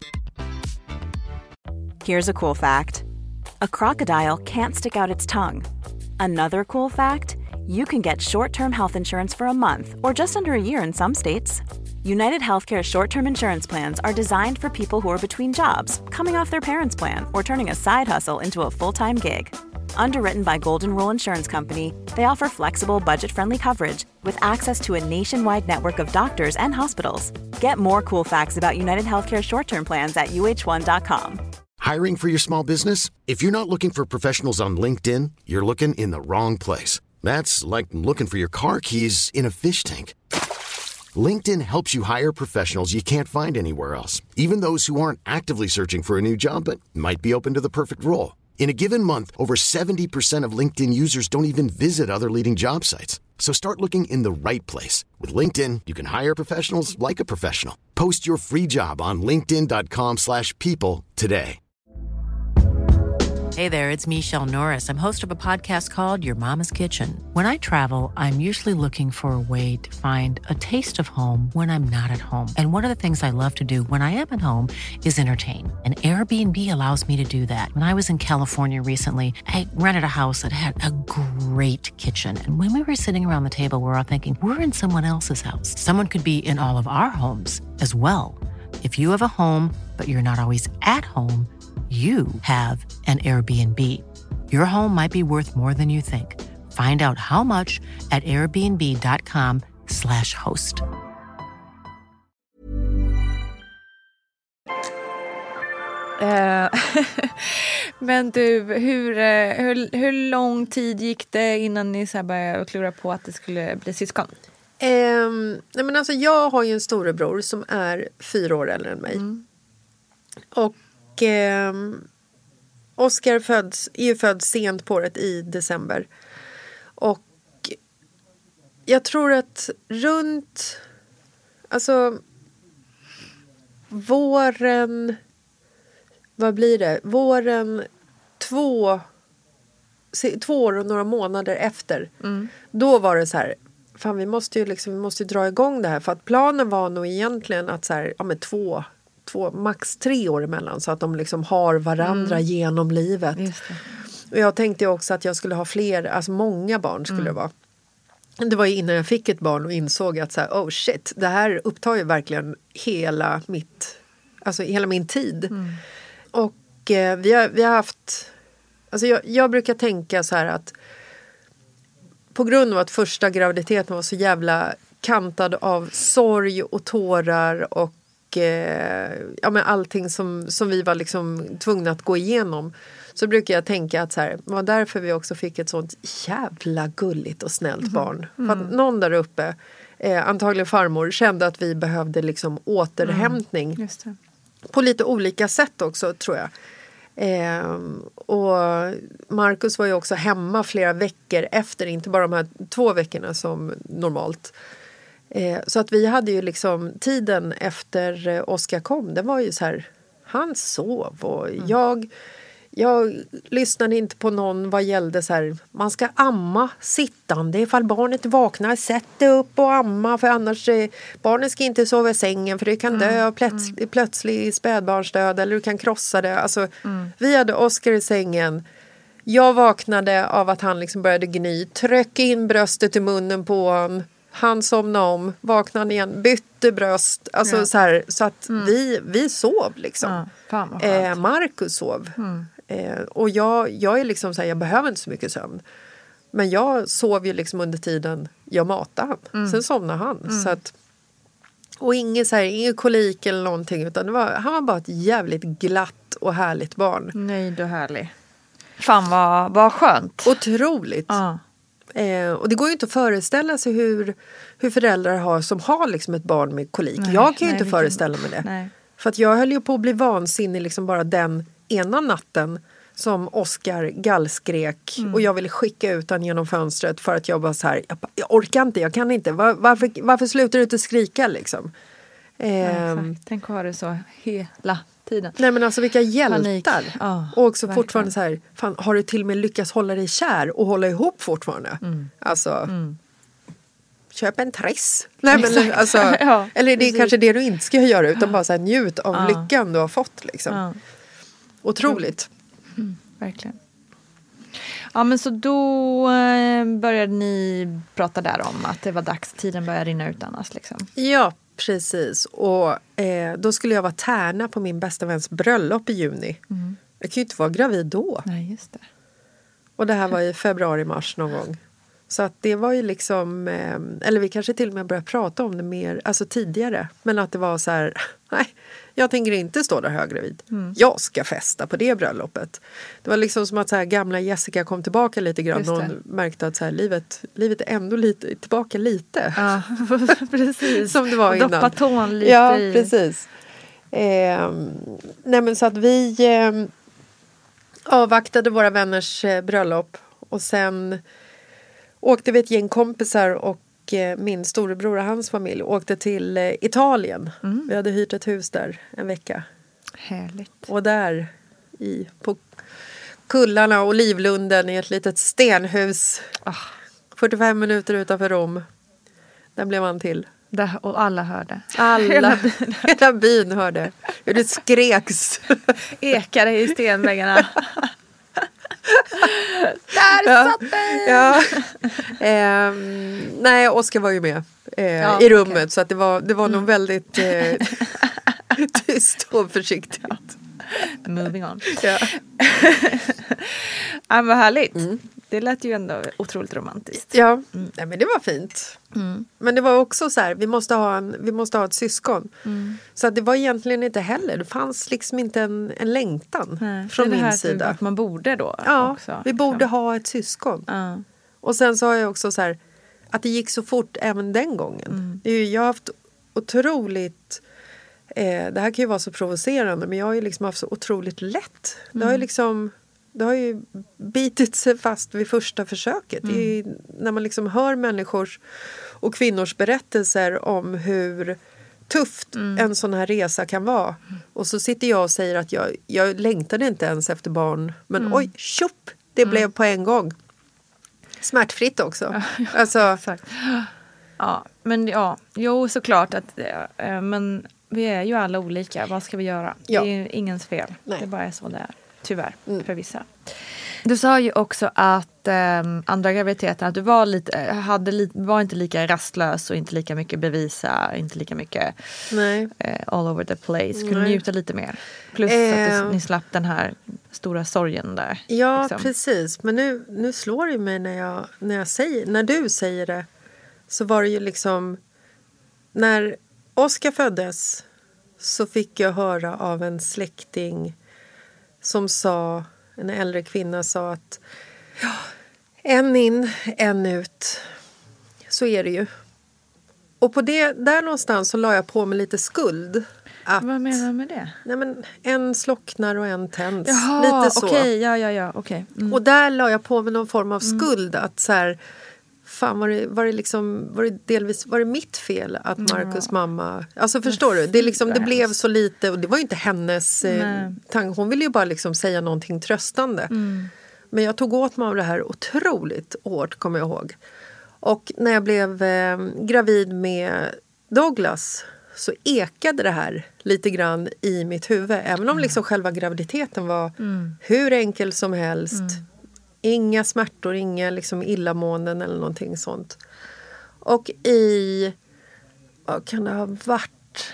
Here's a cool fact. A crocodile can't stick out its tongue. Another cool fact, you can get short-term health insurance for a month or just under a year in some states. United Healthcare short-term insurance plans are designed for people who are between jobs, coming off their parents' plan, or turning a side hustle into a full-time gig. Underwritten by Golden Rule Insurance Company, they offer flexible, budget-friendly coverage with access to a nationwide network of doctors and hospitals. Get more cool facts about United Healthcare short-term plans at uh1.com. Hiring for your small business? If you're not looking for professionals on LinkedIn, you're looking in the wrong place. That's like looking for your car keys in a fish tank. LinkedIn helps you hire professionals you can't find anywhere else, even those who aren't actively searching for a new job but might be open to the perfect role. In a given month, over 70% of LinkedIn users don't even visit other leading job sites. So start looking in the right place. With LinkedIn, you can hire professionals like a professional. Post your free job on linkedin.com/people today. Hey there, it's Michelle Norris. I'm host of a podcast called Your Mama's Kitchen. When I travel, I'm usually looking for a way to find a taste of home when I'm not at home. And one of the things I love to do when I am at home is entertain. And Airbnb allows me to do that. When I was in California recently, I rented a house that had a great kitchen. And when we were sitting around the table, we were all thinking, we're in someone else's house. Someone could be in all of our homes as well. If you have a home, but you're not always at home, you have an Airbnb. Your home might be worth more than you think. Find out how much at airbnb.com/host. Men du, hur lång tid gick det innan ni så här började klura på att det skulle bli syskon? Nej men alltså jag har ju en storebror som är 4 år äldre än mig. Och Oscar är ju född sent på året i december. Och jag tror att runt våren, vad blir det? Våren 2 år och några månader efter. Då var det så här, fan vi måste dra igång det här. För att planen var nog egentligen att så här, ja men 2 max 3 år emellan så att de liksom har varandra genom livet. Och jag tänkte också att jag skulle ha fler, alltså många barn skulle det vara. Det var innan jag fick ett barn och insåg att så här, oh shit, det här upptar ju verkligen hela min tid. Och vi har haft, alltså jag brukar tänka så här att på grund av att första graviditeten var så jävla kantad av sorg och tårar och ja, men allting som vi var liksom tvungna att gå igenom, så brukar jag tänka att så här, det var därför vi också fick ett sånt jävla gulligt och snällt barn. För att någon där uppe, antagligen farmor, kände att vi behövde liksom återhämtning. Just det. På lite olika sätt också, tror jag. Och Marcus var ju också hemma flera veckor efter, inte bara de här 2 veckorna som normalt. Så att vi hade ju liksom tiden efter Oscar kom, det var ju så här, han sov och jag lyssnade inte på någon vad gällde så här, man ska amma sittande ifall barnet vaknar, sätt det upp och amma, för annars barnet ska inte sova i sängen för det kan dö av plötslig spädbarnsdöd eller du kan krossa det. Alltså, vi hade Oscar i sängen. Jag vaknade av att han liksom började gny, tryckte in bröstet i munnen på honom. Han somnade om, vaknade igen, bytte bröst. Alltså så här, så att vi sov liksom. Marcus sov. Och jag är liksom så här, jag behöver inte så mycket sömn. Men jag sov ju liksom under tiden jag matade han. Sen somnade han. Så att, och ingen kolik eller någonting. Utan han var bara ett jävligt glatt och härligt barn. Nöjd och härlig. Fan vad skönt. Otroligt. Och det går ju inte att föreställa sig hur föräldrar har som har liksom ett barn med kolik. Jag kan ju inte föreställa mig det. Nej. För att jag höll ju på att bli vansinnig liksom bara den ena natten som Oscar gallskrek och jag ville skicka ut han genom fönstret för att jag bara så här, jag orkar inte, jag kan inte. Varför slutar du inte skrika liksom? Tänk att ha det så hela tiden. Nej men alltså vilka hjältar. Och också verkligen. Fortfarande så här, fan, har du till och med lyckats hålla dig kär och hålla ihop fortfarande? Alltså köp en tress. Nej men alltså, eller det är kanske det du inte ska göra utan bara så här, njut av lyckan du har fått liksom. Otroligt. Verkligen. Ja men så då började ni prata där om att det var dags, tiden började rinna ut annars liksom. Ja, precis. Och då skulle jag vara tärna på min bästa väns bröllop i juni. Jag kan ju inte vara gravid då. Nej, just det. Och det här var i februari-mars någon gång. Så att det var ju liksom, eller vi kanske till och med började prata om det mer, alltså tidigare. Men att det var så här, nej, jag tänker inte stå där höggravid. Jag ska festa på det bröllopet. Det var liksom som att så här, gamla Jessica kom tillbaka lite grann. Och hon märkte att så här, livet är ändå lite, tillbaka lite. Ja, precis. Som det var och innan. Doppa tån lite ja, i. Precis. Nej men så att vi... avvaktade våra vänners bröllop. Och sen åkte vi ett gäng kompisar och min storebror och hans familj åkte till Italien. Vi hade hyrt ett hus där en vecka. Härligt. Och där på kullarna och Olivlunden i ett litet stenhus 45 minuter utanför Rom. Där blev han till. Och alla hörde. Hela byn hörde. Hur det skreks. Ekade i stenväggarna. Där satt det! Ja. Nej, Oskar var ju med i rummet. Okay. Så att det var nog väldigt tyst och försiktigt. Moving on. Ja. Vad härligt. Det lät ju ändå otroligt romantiskt. Ja, nej, men det var fint. Men det var också så här, vi måste ha ett syskon. Så att det var egentligen inte heller. Det fanns liksom inte en längtan från min sida. Att man borde då också. Vi borde ha ett syskon. Och sen så har jag också så här, att det gick så fort även den gången. Jag har haft otroligt... det här kan ju vara så provocerande, men jag har ju liksom haft så otroligt lätt. Det har ju bitit sig fast vid första försöket. Det är ju, när man liksom hör människors och kvinnors berättelser om hur tufft en sån här resa kan vara. Och så sitter jag och säger att jag längtade inte ens efter barn. Men oj, tjopp! Det blev på en gång. Smärtfritt också. Alltså, exakt. Ja, men jo såklart att men vi är ju alla olika. Vad ska vi göra? Ja. Det är ingens fel. Nej. Det bara är så det är. Tyvärr, för vissa. Du sa ju också att andra graviditeten, att du var inte lika rastlös och inte lika mycket bevisa, inte lika mycket all over the place. Kunde njuta lite mer. Plus att ni slapp den här stora sorgen där. Ja, liksom. Precis. Men nu slår det mig när du säger det, så var det ju liksom, när Oskar föddes så fick jag höra av en släkting som sa, en äldre kvinna sa att en in, en ut. Så är det ju. Och på det, där någonstans så la jag på mig lite skuld. Vad menar du med det? Nej, men en slocknar och en tänds. Jaha, lite så. Okej, ja, okej. Och där la jag på mig någon form av skuld. Att så här, fan var det mitt fel att Marcus mamma... Alltså förstår du? Det blev så lite, och det var ju inte hennes tanke. Hon ville ju bara liksom säga någonting tröstande. Men jag tog åt mig av det här otroligt hårt, kommer jag ihåg. Och när jag blev gravid med Douglas så ekade det här lite grann i mitt huvud. Även om liksom själva graviditeten var hur enkel som helst. Inga smärtor, inga liksom illamåenden eller någonting sånt. Och vad kan det ha varit?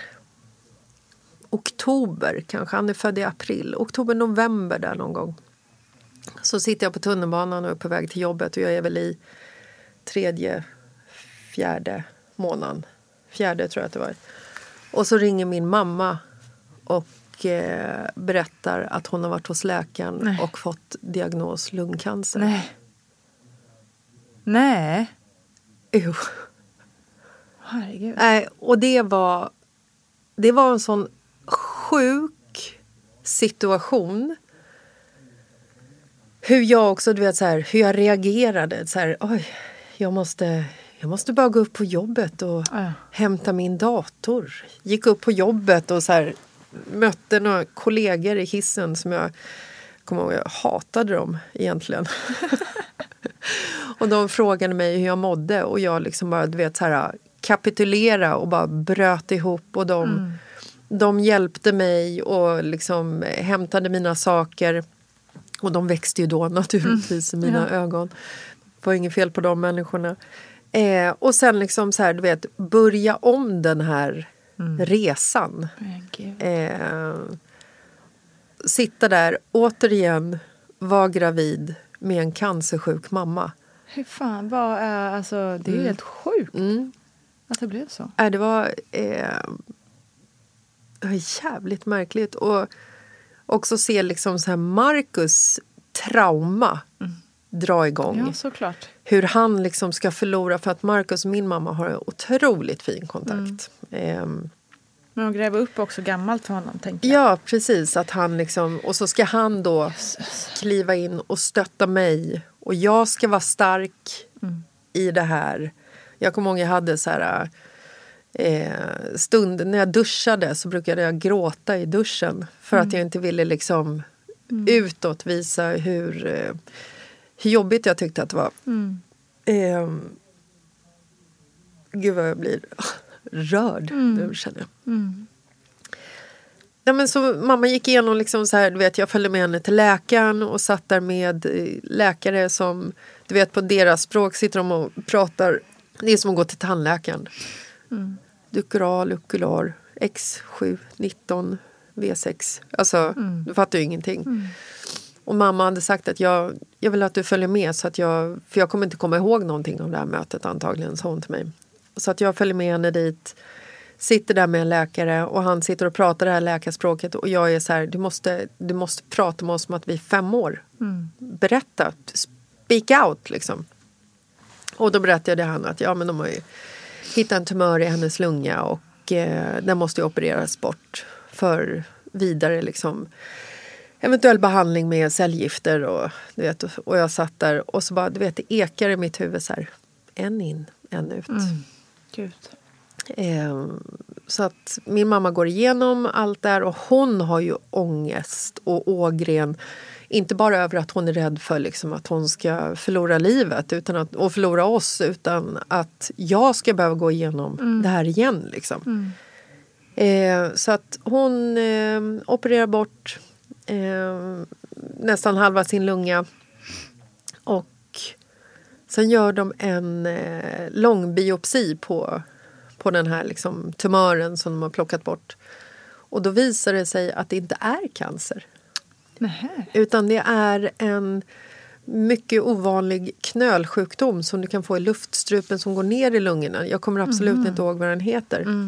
Oktober kanske, han är född i april. Oktober, november där någon gång. Så sitter jag på tunnelbanan och är på väg till jobbet. Och jag är väl i 3:e, 4:e månaden. 4:e tror jag att det var. Och så ringer min mamma och berättar att hon har varit hos läkaren och fått diagnos lungcancer. Nej. Jo. Herregud. Och det var en sån sjuk situation. Hur jag också, du vet så här, hur jag reagerade så här, oj, jag måste bara gå upp på jobbet och hämta min dator. Gick upp på jobbet och så här mötte några kollegor i hissen som jag kommer ihåg, jag hatade dem egentligen. Och de frågade mig hur jag mådde och jag liksom bara, du vet, så här kapitulera och bara bröt ihop och de hjälpte mig och liksom hämtade mina saker och de växte ju då naturligtvis i mina ögon. Det var inget fel på de människorna. Och sen liksom så här, du vet, börja om den här resan. Sitta där, återigen var gravid med en cancersjuk mamma. Hur fan, alltså, det är ju helt sjukt att det blev så. Det var jävligt märkligt. Och också se liksom så här Marcus trauma dra igång. Ja, såklart. Hur han liksom ska förlora, för att Marcus och min mamma har en otroligt fin kontakt. Men att gräva upp också gammalt för honom, tänker jag. Ja, precis. Att han liksom, och så ska han då kliva in och stötta mig. Och jag ska vara stark i det här. Jag kommer ihåg jag hade så här stund när jag duschade så brukade jag gråta i duschen. För att jag inte ville liksom utåt visa hur jobbigt jag tyckte att det var. Gud vad jag blir rörd nu, känner jag. Ja, men så mamma gick igenom liksom så här, du vet, jag följde med henne till läkaren och satt där med läkare som, du vet, på deras språk sitter de och pratar. Det är som att gå till tandläkaren. Dukoral, okular, X7, 19, V6. Alltså, du fattar ju ingenting. Och mamma hade sagt att jag vill att du följer med så att för jag kommer inte komma ihåg någonting om det här mötet antagligen, sa hon till mig. Så att jag följer med henne dit, sitter där med en läkare och han sitter och pratar det här läkarspråket och jag är så här, du måste prata med oss som att vi är 5 år. Berätta, speak out liksom. Och då berättade han att men de har ju hittat en tumör i hennes lunga och den måste ju opereras bort för vidare liksom eventuell behandling med cellgifter och du vet, och jag satt där och så bara, du vet, det ekar i mitt huvud så här, en in, en ut. Gud. Så att min mamma går igenom allt där och hon har ju ångest och ågren, inte bara över att hon är rädd för liksom att hon ska förlora livet och förlora oss, utan att jag ska behöva gå igenom det här igen liksom. Så att hon opererar bort nästan halva sin lunga och sen gör de en lång biopsi på den här liksom tumören som de har plockat bort. Och då visar det sig att det inte är cancer. Nähä. Utan det är en mycket ovanlig knölsjukdom som du kan få i luftstrupen som går ner i lungorna. Jag kommer absolut inte ihåg vad den heter.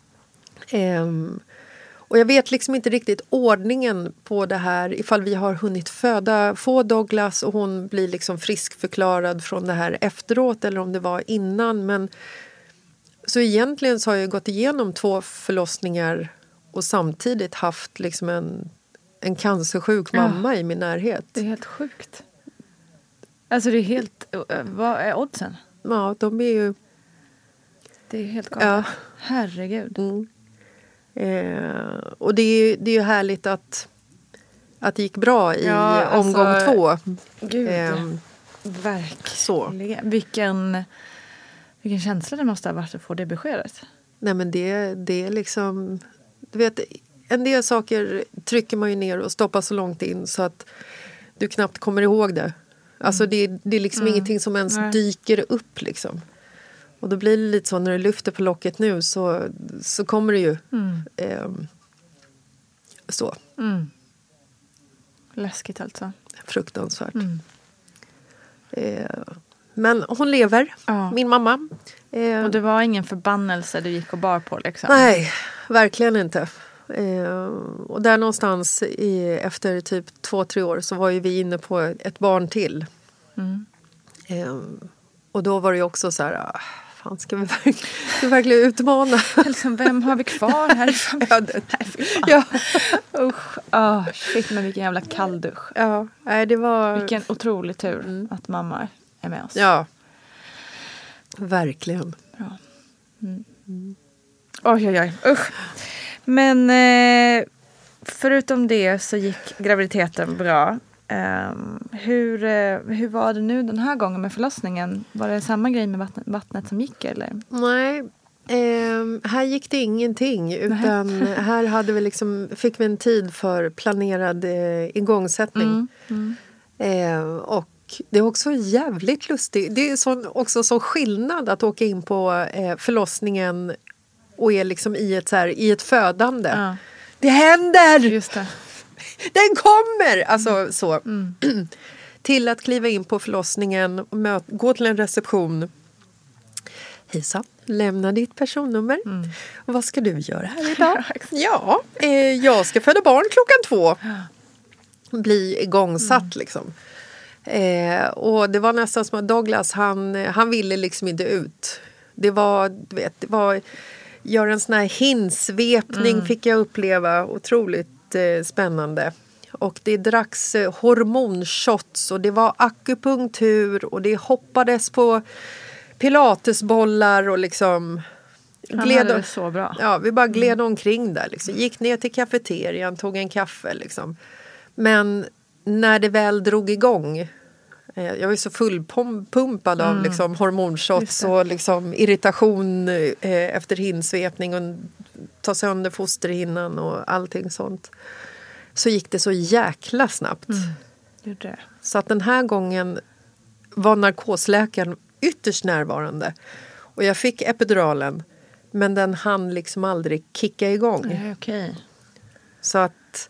Och jag vet liksom inte riktigt ordningen på det här, ifall vi har hunnit få Douglas och hon blir liksom friskförklarad från det här efteråt eller om det var innan. Men så egentligen så har jag gått igenom 2 förlossningar och samtidigt haft liksom en cancersjuk mamma i min närhet. Det är helt sjukt. Alltså det är helt, vad är oddsen? Ja, de är ju... Det är helt galet. Ja. Herregud. Och det är ju härligt att det gick bra i omgång 2. Gud, verkligen. Så. Vilken känsla det måste ha varit att få det beskedet. Nej, men det är liksom, du vet, en del saker trycker man ju ner och stoppar så långt in så att du knappt kommer ihåg det. Alltså det är liksom ingenting som ens dyker upp liksom. Och då blir det lite så när du lyfter på locket nu så kommer det ju så. Läskigt alltså. Fruktansvärt. Men hon lever, min mamma. Och det var ingen förbannelse du gick och bar på liksom? Nej, verkligen inte. Och där någonstans efter typ 2-3 år så var ju vi inne på ett barn till. Och då var det ju också så här, fan ska vi verkligen utmana? Liksom, vem har vi kvar här i familjen? Usch, shit, men vilken jävla kalldusch. Ja, nej, det var... Vilken otrolig tur att mamma är med oss. Ja, verkligen. Bra. Oj, usch. Men förutom det så gick graviditeten bra. Hur var det nu den här gången med förlossningen? Var det samma grej med vattnet som gick eller? Nej, här gick det ingenting utan här fick vi en tid för planerad igångsättning. Och det är också jävligt lustigt. Det är också så skillnad att åka in på förlossningen och är liksom i ett födande. Ja. Det händer! Just det. Den kommer! Alltså så. Till att kliva in på förlossningen och gå till en reception. Hejsan, lämna ditt personnummer. Och vad ska du göra här idag? Ja, jag ska föda barn 2:00. Bli igångsatt liksom. Och det var nästan som att Douglas, han ville liksom inte ut. Det var gör en sån här hinsvepning fick jag uppleva. Otroligt spännande. Och det dracks hormonshots och det var akupunktur och det hoppades på pilatesbollar och liksom... Han hade det så bra. Ja, vi bara gled omkring där. Liksom. Gick ner till kafeterian, tog en kaffe. Liksom. Men när det väl drog igång... Jag var så fullpumpad av liksom, hormonshots och liksom, irritation efter hinsvepning och ta sönder fosterhinnan och allting sånt. Så gick det så jäkla snabbt. Det. Så att den här gången var narkosläkaren ytterst närvarande. Och jag fick epiduralen. Men den hann liksom aldrig kicka igång. Okay. Så att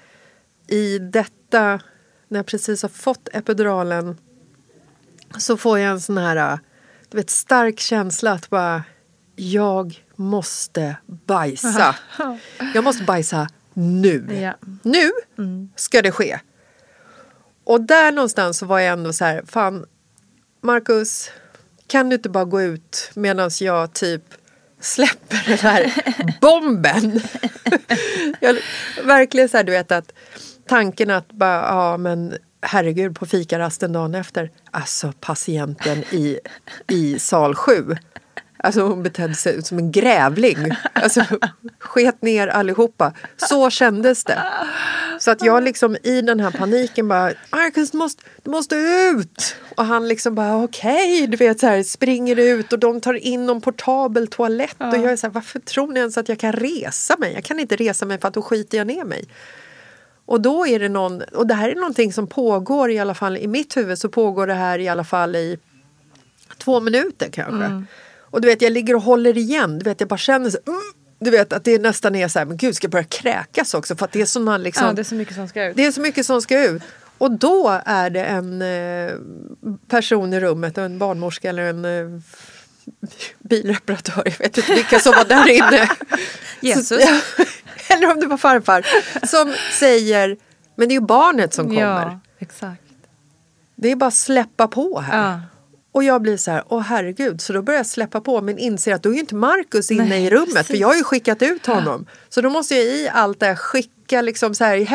i detta, när jag precis har fått epiduralen, så får jag en sån här, du vet, stark känsla att bara, jag måste bajsa. Jag måste bajsa nu. Ja. Nu ska det ske. Och där någonstans så var jag ändå så här, fan, Marcus, kan du inte bara gå ut medan jag typ släpper den här bomben? Jag, verkligen så här, du vet att tanken att bara, ja men herregud, på fikarasten dagen efter, alltså patienten i sal 7, alltså hon betedde sig som en grävling, alltså sket ner allihopa, så kändes det. Så att jag liksom i den här paniken bara, Marcus, du måste ut. Och han liksom bara, okej, du vet så här, springer ut och de tar in någon portabel toalett. Och jag är så här, varför tror ni ens att jag kan resa mig? Jag kan inte resa mig för att då skiter jag ner mig. Och då är det och det här är någonting som pågår i alla fall, i mitt huvud så pågår det här i alla fall i 2 minuter kanske. Och du vet, jag ligger och håller igen. Du vet, jag bara känner så, du vet att det nästan är så här, men gud, ska jag börja kräkas också? För att det är såna liksom... Ja, det är så mycket som ska ut. Det är så mycket som ska ut. Och då är det en person i rummet, en barnmorska eller en bilreparatör, jag vet inte vilka som var där inne. Jesus. Så, ja, eller om det var farfar. Som säger, men det är ju barnet som kommer. Ja, exakt. Det är bara släppa på här. Ja. Och jag blir så här, åh herregud. Så då börjar jag släppa på, men inser att då är ju inte Marcus inne i rummet. Precis. För jag har ju skickat ut honom. Så då måste jag i allt det här skicka liksom så här,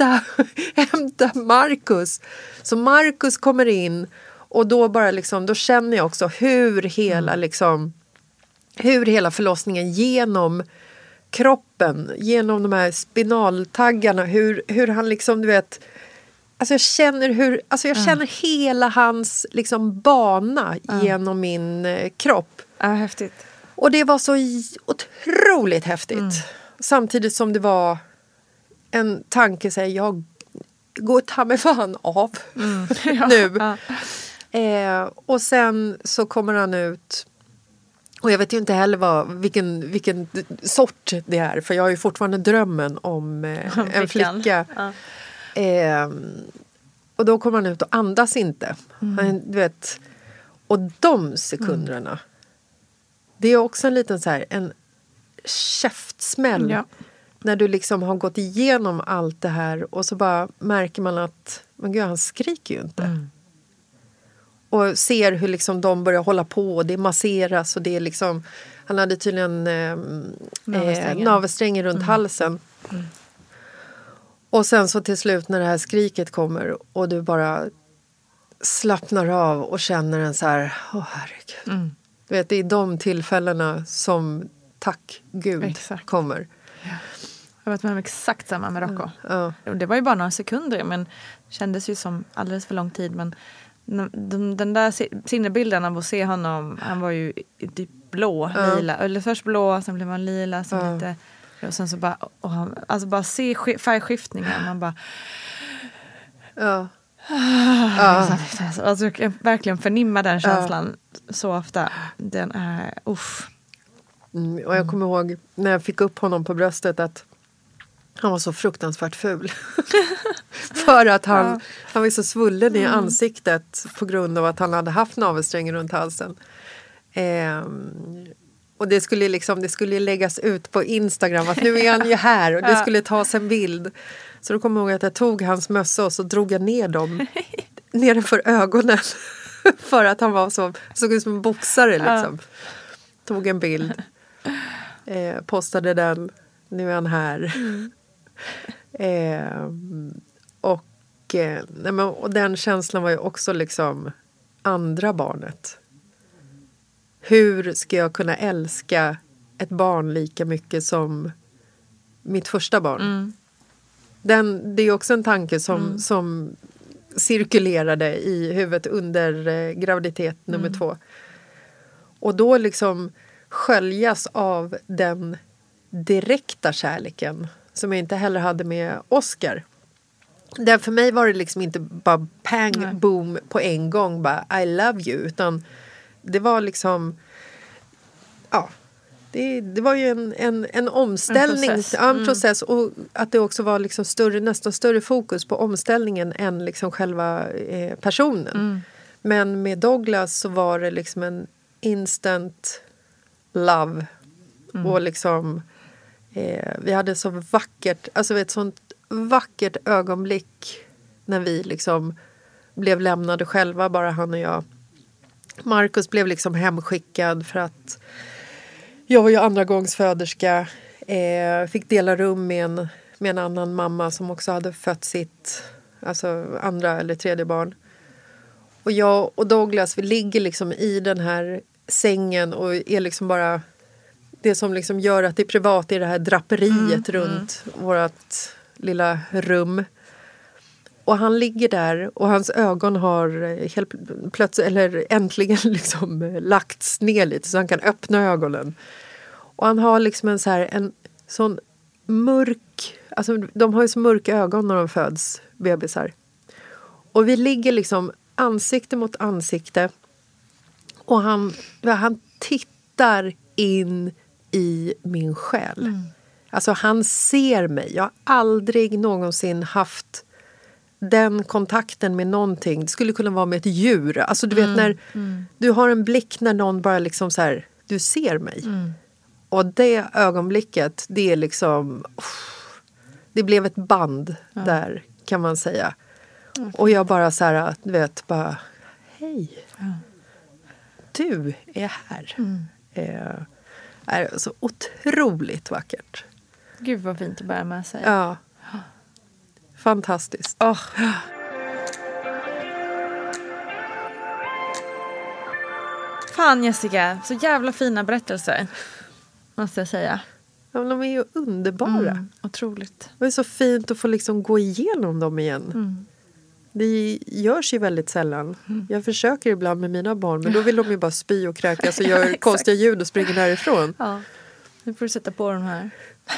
hämta Marcus. Så Marcus kommer in och då bara liksom, då känner jag också hur hela förlossningen genom kroppen, genom de här spinaltaggarna, hur han liksom, du vet, alltså jag känner hela hans liksom bana genom min kropp. Ja, häftigt. Och det var så otroligt häftigt. Samtidigt som det var en tanke, så här, jag går ta mig fan av nu. Och sen så kommer han ut. Och jag vet ju inte heller vilken sort det är. För jag har ju fortfarande drömmen om en flicka. Och då kommer han ut och andas inte. Du vet, och de sekunderna. Det är också en liten så här, en käftsmäll. Ja. När du liksom har gått igenom allt det här. Och så bara märker man att, men gud, han skriker ju inte. Och ser hur liksom de börjar hålla på och det masseras och det är liksom, han hade tydligen navelsträngen runt halsen. Och sen så till slut när det här skriket kommer och du bara slappnar av och känner en så här, åh herregud. Du vet, det är de tillfällena som tack Gud kommer. Ja. Jag har varit med om exakt samma med Rocco. Det var ju bara några sekunder, men kändes ju som alldeles för lång tid, men den där sinnebilden av att se honom, han var ju typ blå, lila, eller först blå, sen blev han lila, sen lite, och sen så bara, alltså bara se färgskiftningen, man bara alltså jag kan verkligen förnimma den känslan så ofta. Den är och jag kommer ihåg när jag fick upp honom på bröstet att han var så fruktansvärt ful. För att han var så svullen i ansiktet på grund av att han hade haft navelsträngen runt halsen. Och det skulle läggas ut på Instagram att nu är han ju här och det skulle tas en bild. Så då kommer jag ihåg att jag tog hans mössa och så drog jag ner dem nedanför ögonen. För att han var såg ut som en boxare liksom. Tog en bild. postade den. Nu är han här. Och den känslan var ju också liksom andra barnet. Hur ska jag kunna älska ett barn lika mycket som mitt första barn? Det är också en tanke som cirkulerade i huvudet under graviditet nummer 2. Och då liksom sköljas av den direkta kärleken som jag inte heller hade med Oscar. Där för mig var det liksom inte bara pang, boom på en gång, bara I love you, utan det var liksom, ja, det var ju en omställning, en process, och att det också var liksom nästan större fokus på omställningen än liksom själva personen. Men med Douglas så var det liksom en instant love och liksom vi hade så vackert, alltså ett sånt vackert ögonblick när vi liksom blev lämnade själva, bara han och jag. Marcus blev liksom hemskickad för att jag var ju andragångsföderska, fick dela rum med en annan mamma som också hade fött sitt andra eller tredje barn. Och jag och Douglas, vi ligger liksom i den här sängen och är liksom bara det som liksom gör att det är privat i det här draperiet runt vårt lilla rum. Och han ligger där och hans ögon har helt plötsligt, eller äntligen liksom lagts ner lite så han kan öppna ögonen. Och han har liksom en sån mörk, alltså de har ju så mörka ögon när de föds, bebisar. Och vi ligger liksom ansikte mot ansikte och han tittar in i min själ. Alltså han ser mig. Jag har aldrig någonsin haft den kontakten med någonting. Det skulle kunna vara med ett djur. Alltså du vet när du har en blick när någon bara liksom så här, du ser mig. Och det ögonblicket, det är liksom, det blev ett band där kan man säga. Och jag bara så här, du vet, bara hej. Du är här. Är så otroligt vackert. Gud vad fint att bära med sig. Ja. Fantastiskt. Fan Jessica, så jävla fina berättelser. Måste jag säga. Ja, men de är ju underbara. Otroligt. Det är så fint att få liksom gå igenom dem igen. Det görs ju väldigt sällan. Jag försöker ibland med mina barn, men då vill de ju bara spy och kräkas och gör konstiga ljud och springer därifrån. Ja, nu får du sätta på de här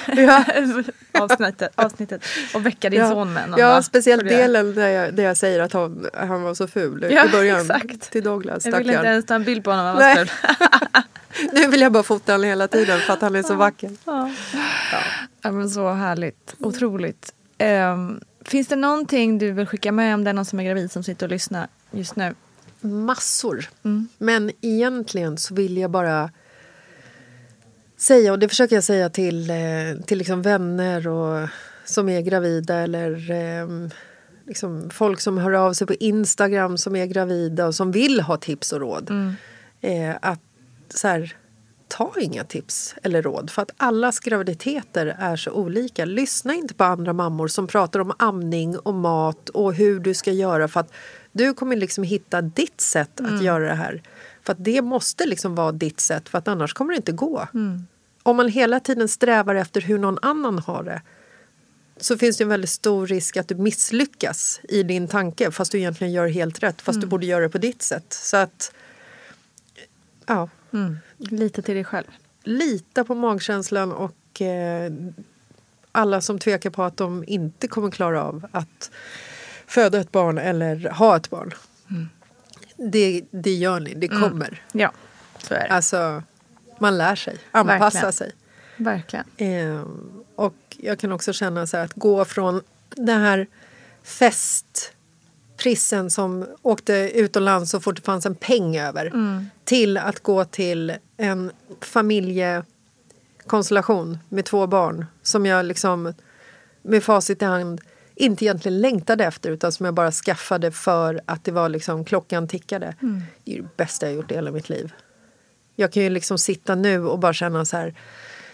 Ja. avsnittet och väcka din son med någon. Ja, speciellt delen där jag säger att han var så ful i början. Exakt. Till Douglas. Jag vill inte ens ta en bild på honom. Han var ful. Nu vill jag bara fota honom hela tiden för att han är så vacker. Ja, men så härligt. Otroligt. Finns det någonting du vill skicka med om det är någon som är gravid som sitter och lyssnar just nu? Massor. Men egentligen så vill jag bara säga, och det försöker jag säga till liksom vänner och som är gravida eller liksom folk som hör av sig på Instagram som är gravida och som vill ha tips och råd. Att så här, ta inga tips eller råd, för att allas graviditeter är så olika. Lyssna inte på andra mammor som pratar om amning och mat och hur du ska göra, för att du kommer liksom hitta ditt sätt att göra det här. För att det måste liksom vara ditt sätt, för att annars kommer det inte gå. Om man hela tiden strävar efter hur någon annan har det, så finns det en väldigt stor risk att du misslyckas i din tanke, fast du egentligen gör helt rätt, fast du borde göra det på ditt sätt. Så att ja. Lita till dig själv. Lita på magkänslan och alla som tvekar på att de inte kommer klara av att föda ett barn eller ha ett barn. Det gör ni, det kommer. Ja, så är det. Alltså, man lär sig, anpassa sig. Verkligen. Och jag kan också känna så här, att gå från den här festprissen som åkte utomlands så fort det fanns en peng över, till att gå till en familjekonstellation med 2 barn som jag liksom med facit i hand inte egentligen längtade efter, utan som jag bara skaffade för att det var liksom, klockan tickade. Det är det bästa jag gjort i hela mitt liv. Jag kan ju liksom sitta nu och bara känna så här,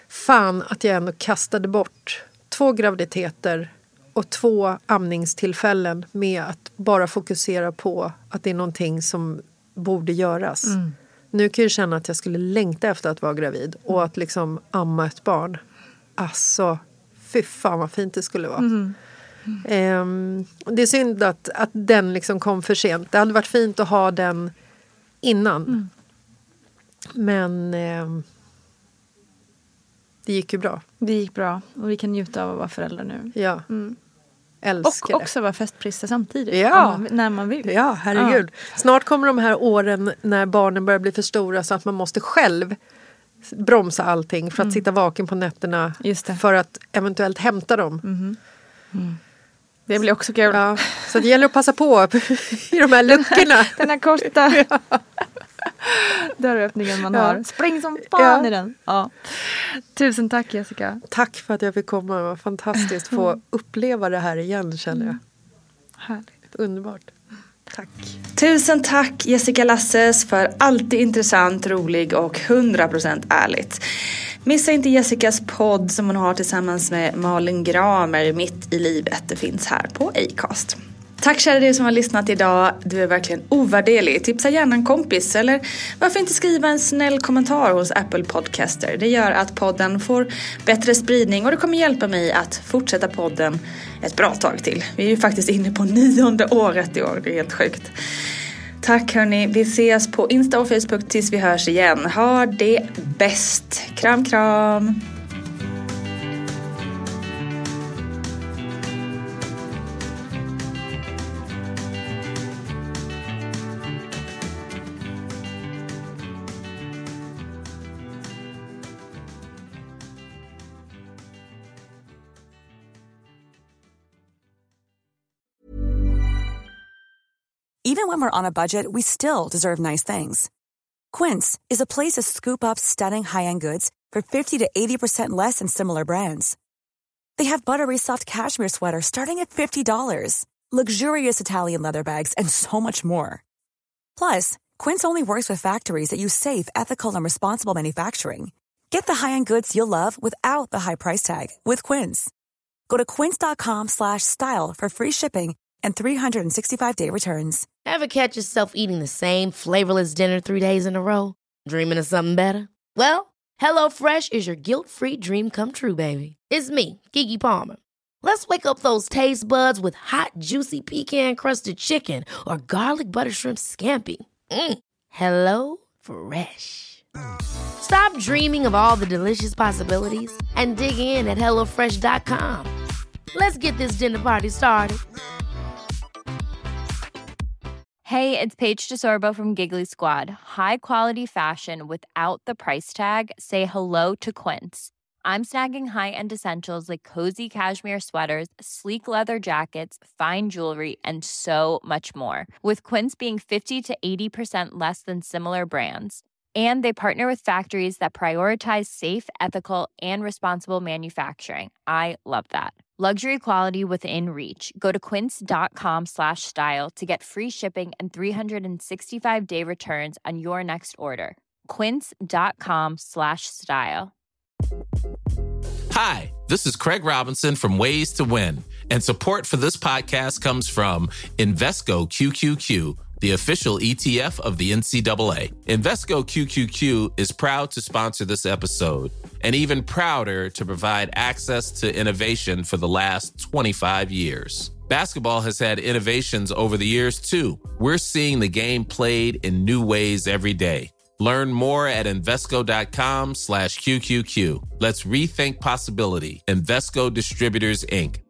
fan att jag ändå kastade bort 2 graviditeter och 2 amningstillfällen med att bara fokusera på att det är någonting som borde göras. Nu kan jag känna att jag skulle längta efter att vara gravid och att liksom amma ett barn. Alltså, fy fan vad fint det skulle vara. Det är synd att den liksom kom för sent. Det hade varit fint att ha den innan. Men det gick ju bra. Det gick bra och vi kan njuta av att vara föräldrar nu. Ja. Älskar och också vara festpriser samtidigt. Ja. När man vill. Ja, herregud. Snart kommer de här åren när barnen börjar bli för stora så att man måste själv bromsa allting för att sitta vaken på nätterna för att eventuellt hämta dem. Det blir också kul. Ja, så det gäller att passa på i de här luckorna. Den här korta dörröppningen man har. Spring som fan i den. Ja. Tusen tack Jessica. Tack för att jag fick komma. Det var fantastiskt att få uppleva det här igen, känner jag. Härligt. Underbart. Tack. Tusen tack Jessica Lasses för alltid intressant, rolig och 100% ärligt. Missa inte Jessicas podd som hon har tillsammans med Malin Gramer, Mitt i livet. Det finns här på Acast. Tack kära dig som har lyssnat idag. Du är verkligen ovärderlig. Tipsa gärna en kompis eller varför inte skriva en snäll kommentar hos Apple Podcaster. Det gör att podden får bättre spridning och det kommer hjälpa mig att fortsätta podden ett bra tag till. Vi är ju faktiskt inne på 9:e året i år. Det är helt sjukt. Tack hörni. Vi ses på Insta och Facebook tills vi hörs igen. Ha det bäst. Kram kram. Even when we're on a budget, we still deserve nice things. Quince is a place to scoop up stunning high-end goods for 50 to 80% less than similar brands. They have buttery soft cashmere sweaters starting at $50, luxurious Italian leather bags, and so much more. Plus, Quince only works with factories that use safe, ethical, and responsible manufacturing. Get the high-end goods you'll love without the high price tag with Quince. Go to quince.com/style for free shipping and 365-day returns. Ever catch yourself eating the same flavorless dinner 3 days in a row? Dreaming of something better? Well, HelloFresh is your guilt-free dream come true, baby. It's me, Keke Palmer. Let's wake up those taste buds with hot, juicy pecan-crusted chicken or garlic butter shrimp scampi. Hello Fresh. Stop dreaming of all the delicious possibilities and dig in at HelloFresh.com. Let's get this dinner party started. Hey, it's Paige DeSorbo from Giggly Squad. High quality fashion without the price tag. Say hello to Quince. I'm snagging high-end essentials like cozy cashmere sweaters, sleek leather jackets, fine jewelry, and so much more. With Quince being 50 to 80% less than similar brands. And they partner with factories that prioritize safe, ethical, and responsible manufacturing. I love that. Luxury quality within reach. Go to quince.com/style to get free shipping and 365-day returns on your next order. Quince.com/style. Hi, this is Craig Robinson from Ways to Win, and support for this podcast comes from Invesco QQQ, the official ETF of the NCAA. Invesco QQQ is proud to sponsor this episode and even prouder to provide access to innovation for the last 25 years. Basketball has had innovations over the years, too. We're seeing the game played in new ways every day. Learn more at Invesco.com/QQQ. Let's rethink possibility. Invesco Distributors, Inc.